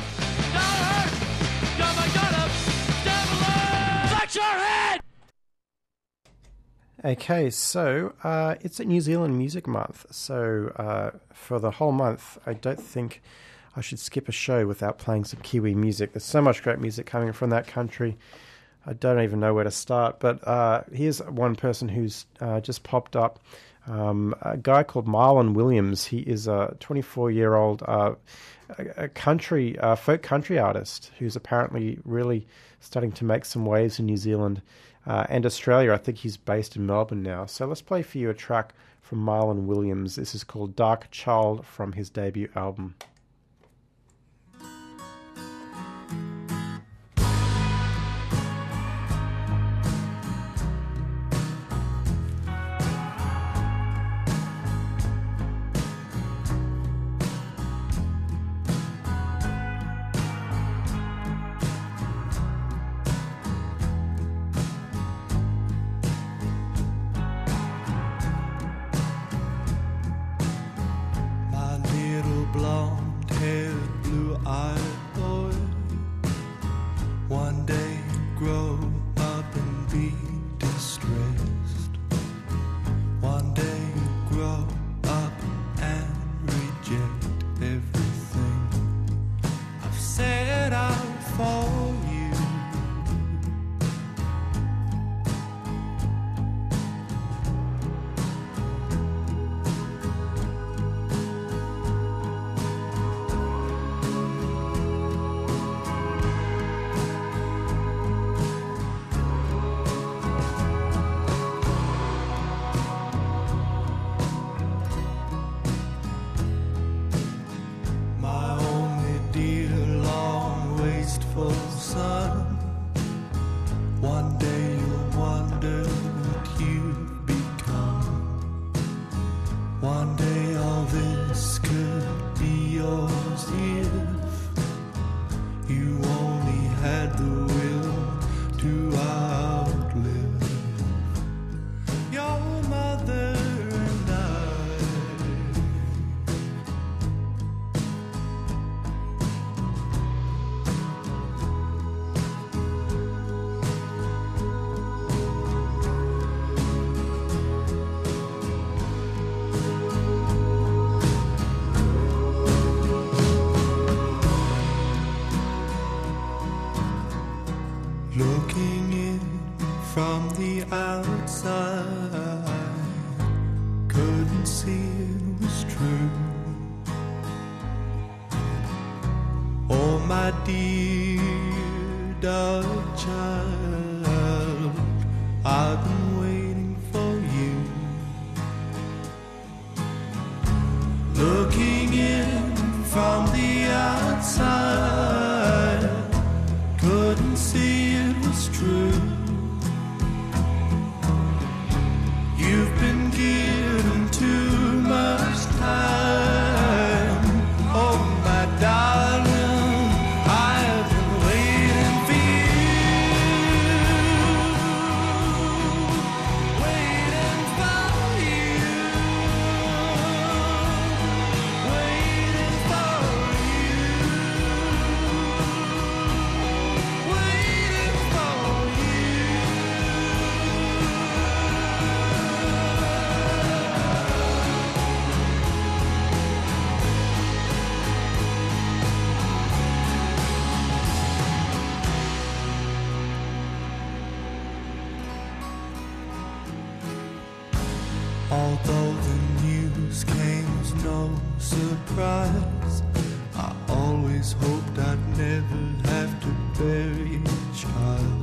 Speaker 2: Okay, so it's a New Zealand Music Month, so for the whole month, I don't think I should skip a show without playing some Kiwi music. There's so much great music coming from that country, I don't even know where to start, but here's one person who's just popped up, a guy called Marlon Williams. He is a 24-year-old folk country artist who's apparently really starting to make some waves in New Zealand and Australia. I think he's based in Melbourne now. So let's play for you a track from Marlon Williams. This is called Dark Child from his debut album.
Speaker 3: Looking in from the outside, couldn't see it was true. Oh, my dear dark child, I've been waiting for you. cries. I always hoped I'd never have to bury a child.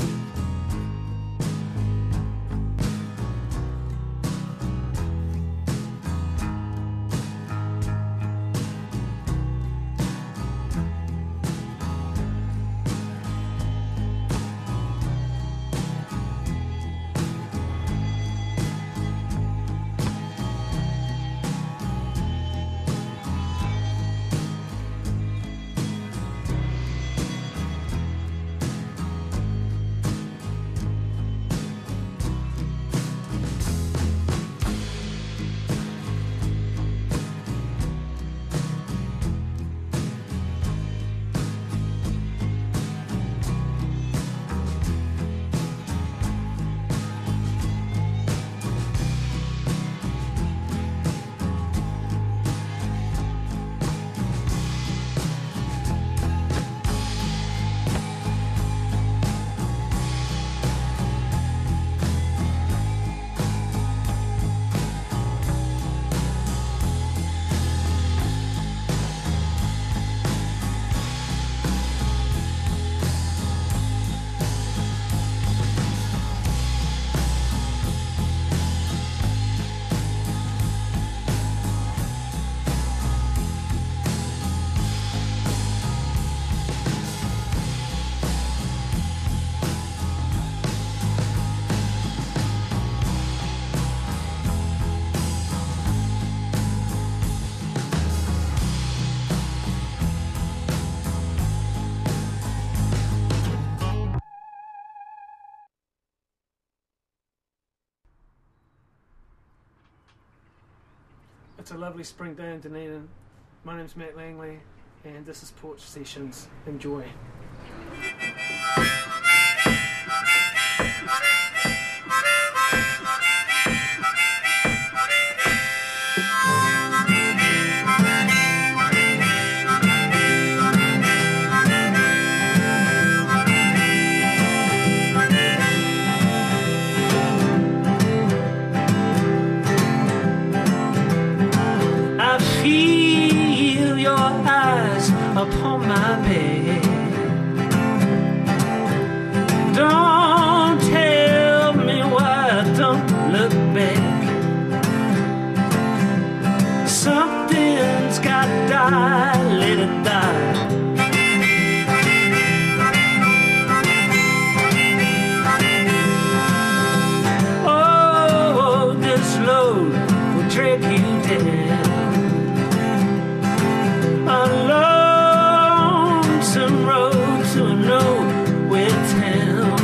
Speaker 4: It's a lovely spring day in Dunedin. My name's Matt Langley, and this is Porch Sessions. Enjoy.
Speaker 3: Upon my bed, don't tell me why I don't look back. Something's gotta die, let it die. Oh, this load will drag you down. Road to a nowhere town.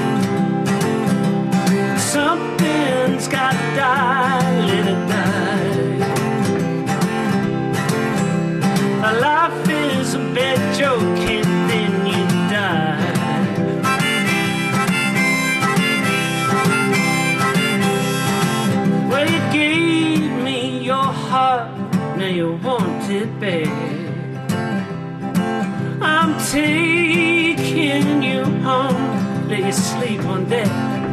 Speaker 3: Something's gotta die, let it die. A life is a bad joke and then you die. Well, you gave me your heart, now you want it back. I'm taking you home, let you sleep on that.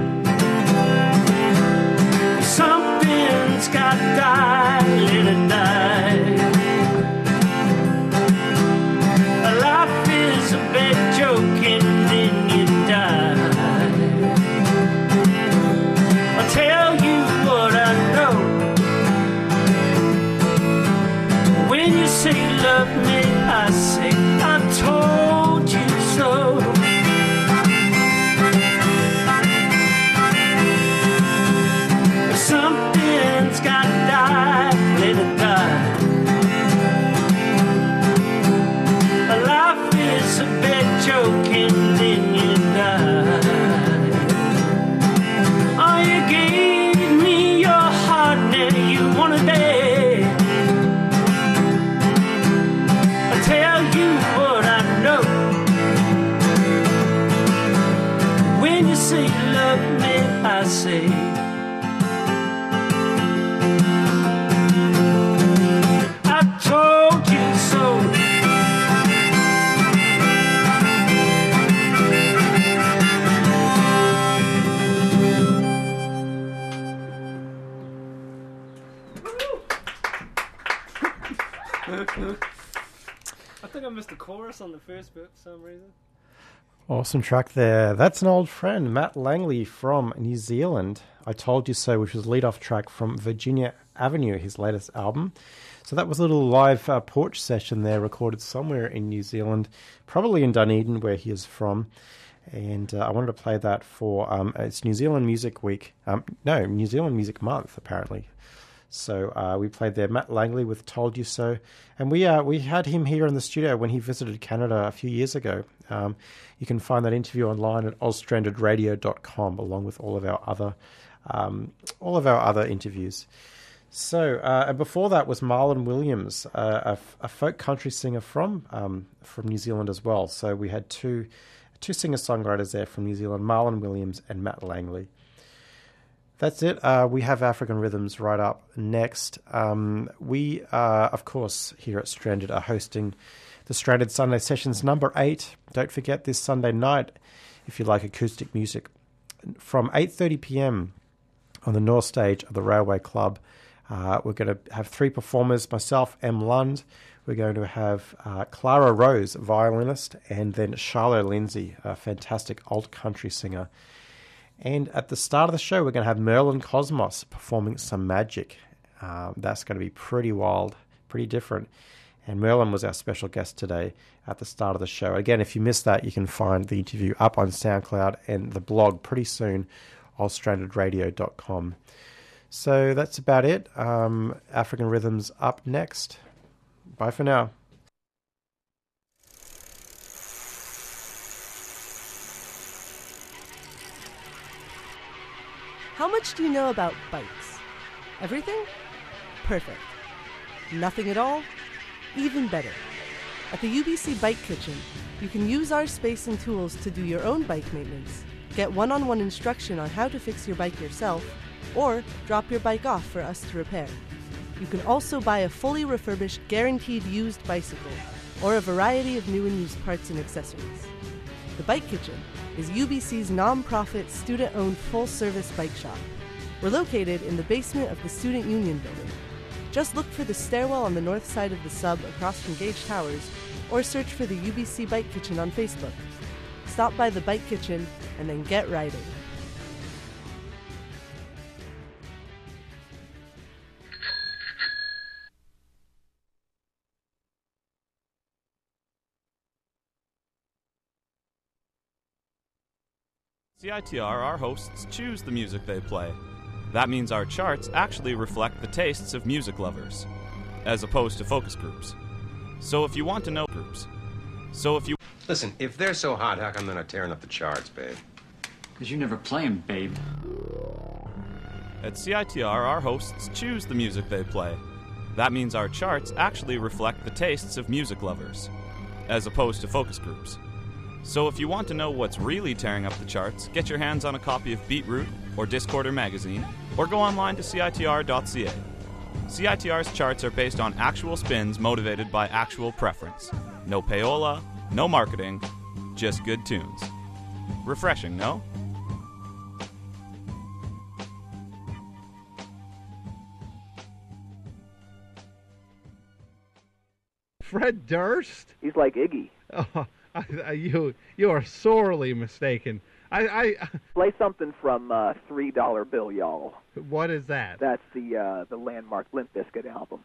Speaker 3: Something's gotta die, let it die. Life is a bad joke and then you die. I'll tell you what I know. When you say love me, I say I told you so. Something's gotta die, let it die. Life is a bad joke and then you die. Oh, you gave me your heart, now you want it back. I tell you
Speaker 4: I think I missed the chorus on the first bit for some reason.
Speaker 2: Awesome track there. That's an old friend, Matt Langley from New Zealand. I Told You So, which was lead-off track from Virginia Avenue, his latest album. So that was a little live porch session there, recorded somewhere in New Zealand, probably in Dunedin, where he is from. And I wanted to play that for, it's New Zealand Music Week. New Zealand Music Month, apparently. So we played there Matt Langley with Told You So. And we had him here in the studio when he visited Canada a few years ago. You can find that interview online at ozstrandedradio.com, along with all of our other interviews. So, and before that was Marlon Williams, a folk country singer from New Zealand as well. So we had two singer-songwriters there from New Zealand, Marlon Williams and Matt Langley. That's it. We have African Rhythms right up next. We, of course, here at Stranded are hosting the Stranded Sunday Sessions number 8. Don't forget this Sunday night, if you like acoustic music, from 8:30 p.m. on the North Stage of the Railway Club. We're going to have 3 performers, myself, M. Lund. We're going to have Clara Rose, violinist, and then Charlotte Lindsay, a fantastic alt country singer. And at the start of the show, we're going to have Merlin Cosmos performing some magic. That's going to be pretty wild, pretty different. And Merlin was our special guest today at the start of the show. Again, if you missed that, you can find the interview up on SoundCloud and the blog pretty soon, ozstrandedradio.com. So that's about it. African Rhythms up next. Bye for now.
Speaker 5: How much do you know about bikes? Everything? Perfect. Nothing at all? Even better. At the UBC Bike Kitchen, you can use our space and tools to do your own bike maintenance, get one-on-one instruction on how to fix your bike yourself, or drop your bike off for us to repair. You can also buy a fully refurbished, guaranteed used bicycle, or a variety of new and used parts and accessories. The Bike Kitchen is UBC's non-profit, student-owned, full-service bike shop. We're located in the basement of the Student Union building. Just look for the stairwell on the north side of the sub across from Gage Towers, or search for the UBC Bike Kitchen on Facebook. Stop by the Bike Kitchen and then get riding.
Speaker 6: CITR, our hosts choose the music they play. That means our charts actually reflect the tastes of music lovers, as opposed to focus groups. So if you want to know groups,
Speaker 23: Listen, if they're so hot, how come they're not tearing up the charts, babe?
Speaker 24: Because you never play them, babe.
Speaker 6: At CITR, our hosts choose the music they play. That means our charts actually reflect the tastes of music lovers, as opposed to focus groups. So if you want to know what's really tearing up the charts, get your hands on a copy of Beatroot or Discorder magazine, or go online to CITR.ca. CITR's charts are based on actual spins motivated by actual preference. No payola, no marketing, just good tunes. Refreshing, no?
Speaker 25: Fred Durst?
Speaker 26: He's like Iggy.
Speaker 25: Oh, you are sorely mistaken. I
Speaker 26: play something from $3 Bill, y'all.
Speaker 25: What is that?
Speaker 26: That's the landmark Limp Bizkit album.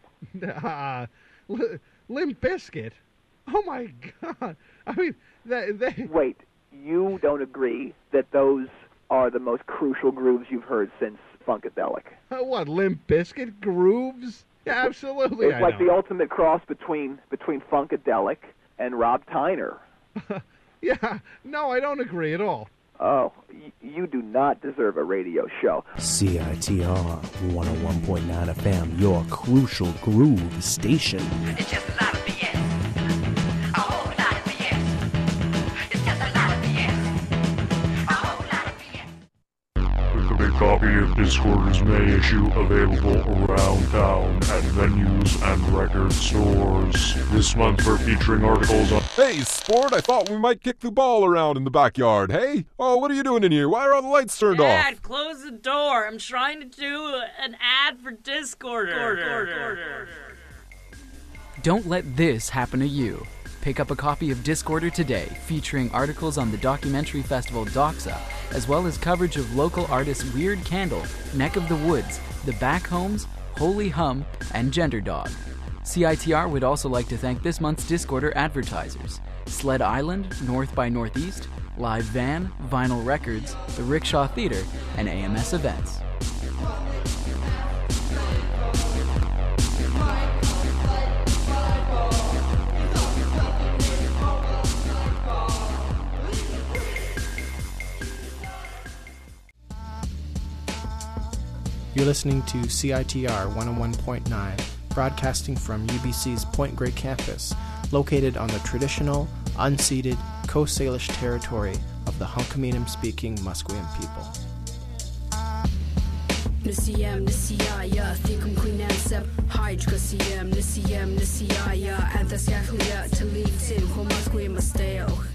Speaker 25: Limp Bizkit? Oh my God! I mean, they.
Speaker 26: Wait, you don't agree that those are the most crucial grooves you've heard since Funkadelic?
Speaker 25: What, Limp Bizkit grooves? Yeah, absolutely.
Speaker 26: It's like the ultimate cross between Funkadelic and Rob Tyner.
Speaker 25: Yeah, no, I don't agree at all.
Speaker 26: Oh, you do not deserve a radio show.
Speaker 27: CITR 101.9 FM, your crucial groove station.
Speaker 1: It's just a lot of BS. A whole lot of BS. It's just a lot of BS. A whole lot of BS.
Speaker 15: A copy of Discorders May issue available around town at venues and record stores. This month we're featuring articles on...
Speaker 28: Hey, sport, I thought we might kick the ball around in the backyard, hey? Oh, what are you doing in here? Why are all the lights turned off?
Speaker 29: Dad, close the door. I'm trying to do an ad for Discorder.
Speaker 30: Don't let this happen to you.
Speaker 7: Pick up a copy of Discorder today, featuring articles on the documentary festival Doxa, as well as coverage of local artists Weird Candle, Neck of the Woods, The Back Homes, Holy Hum, and Gender Dog. CITR would also like to thank this month's Discorder advertisers: Sled Island, North by Northeast, Live Van, Vinyl Records, the Rickshaw Theater, and AMS Events.
Speaker 18: You're listening to CITR 101.9, broadcasting from UBC's Point Grey campus, located on the traditional, unceded Coast Salish territory of the Hunkaminam-speaking Musqueam people.
Speaker 8: Nisiyam Nisiyaya Thikum Queenan Seb Hydra Siyam Nisiyam Nisiyaya Anthas Yahuya Talitin Homasqueam Masteo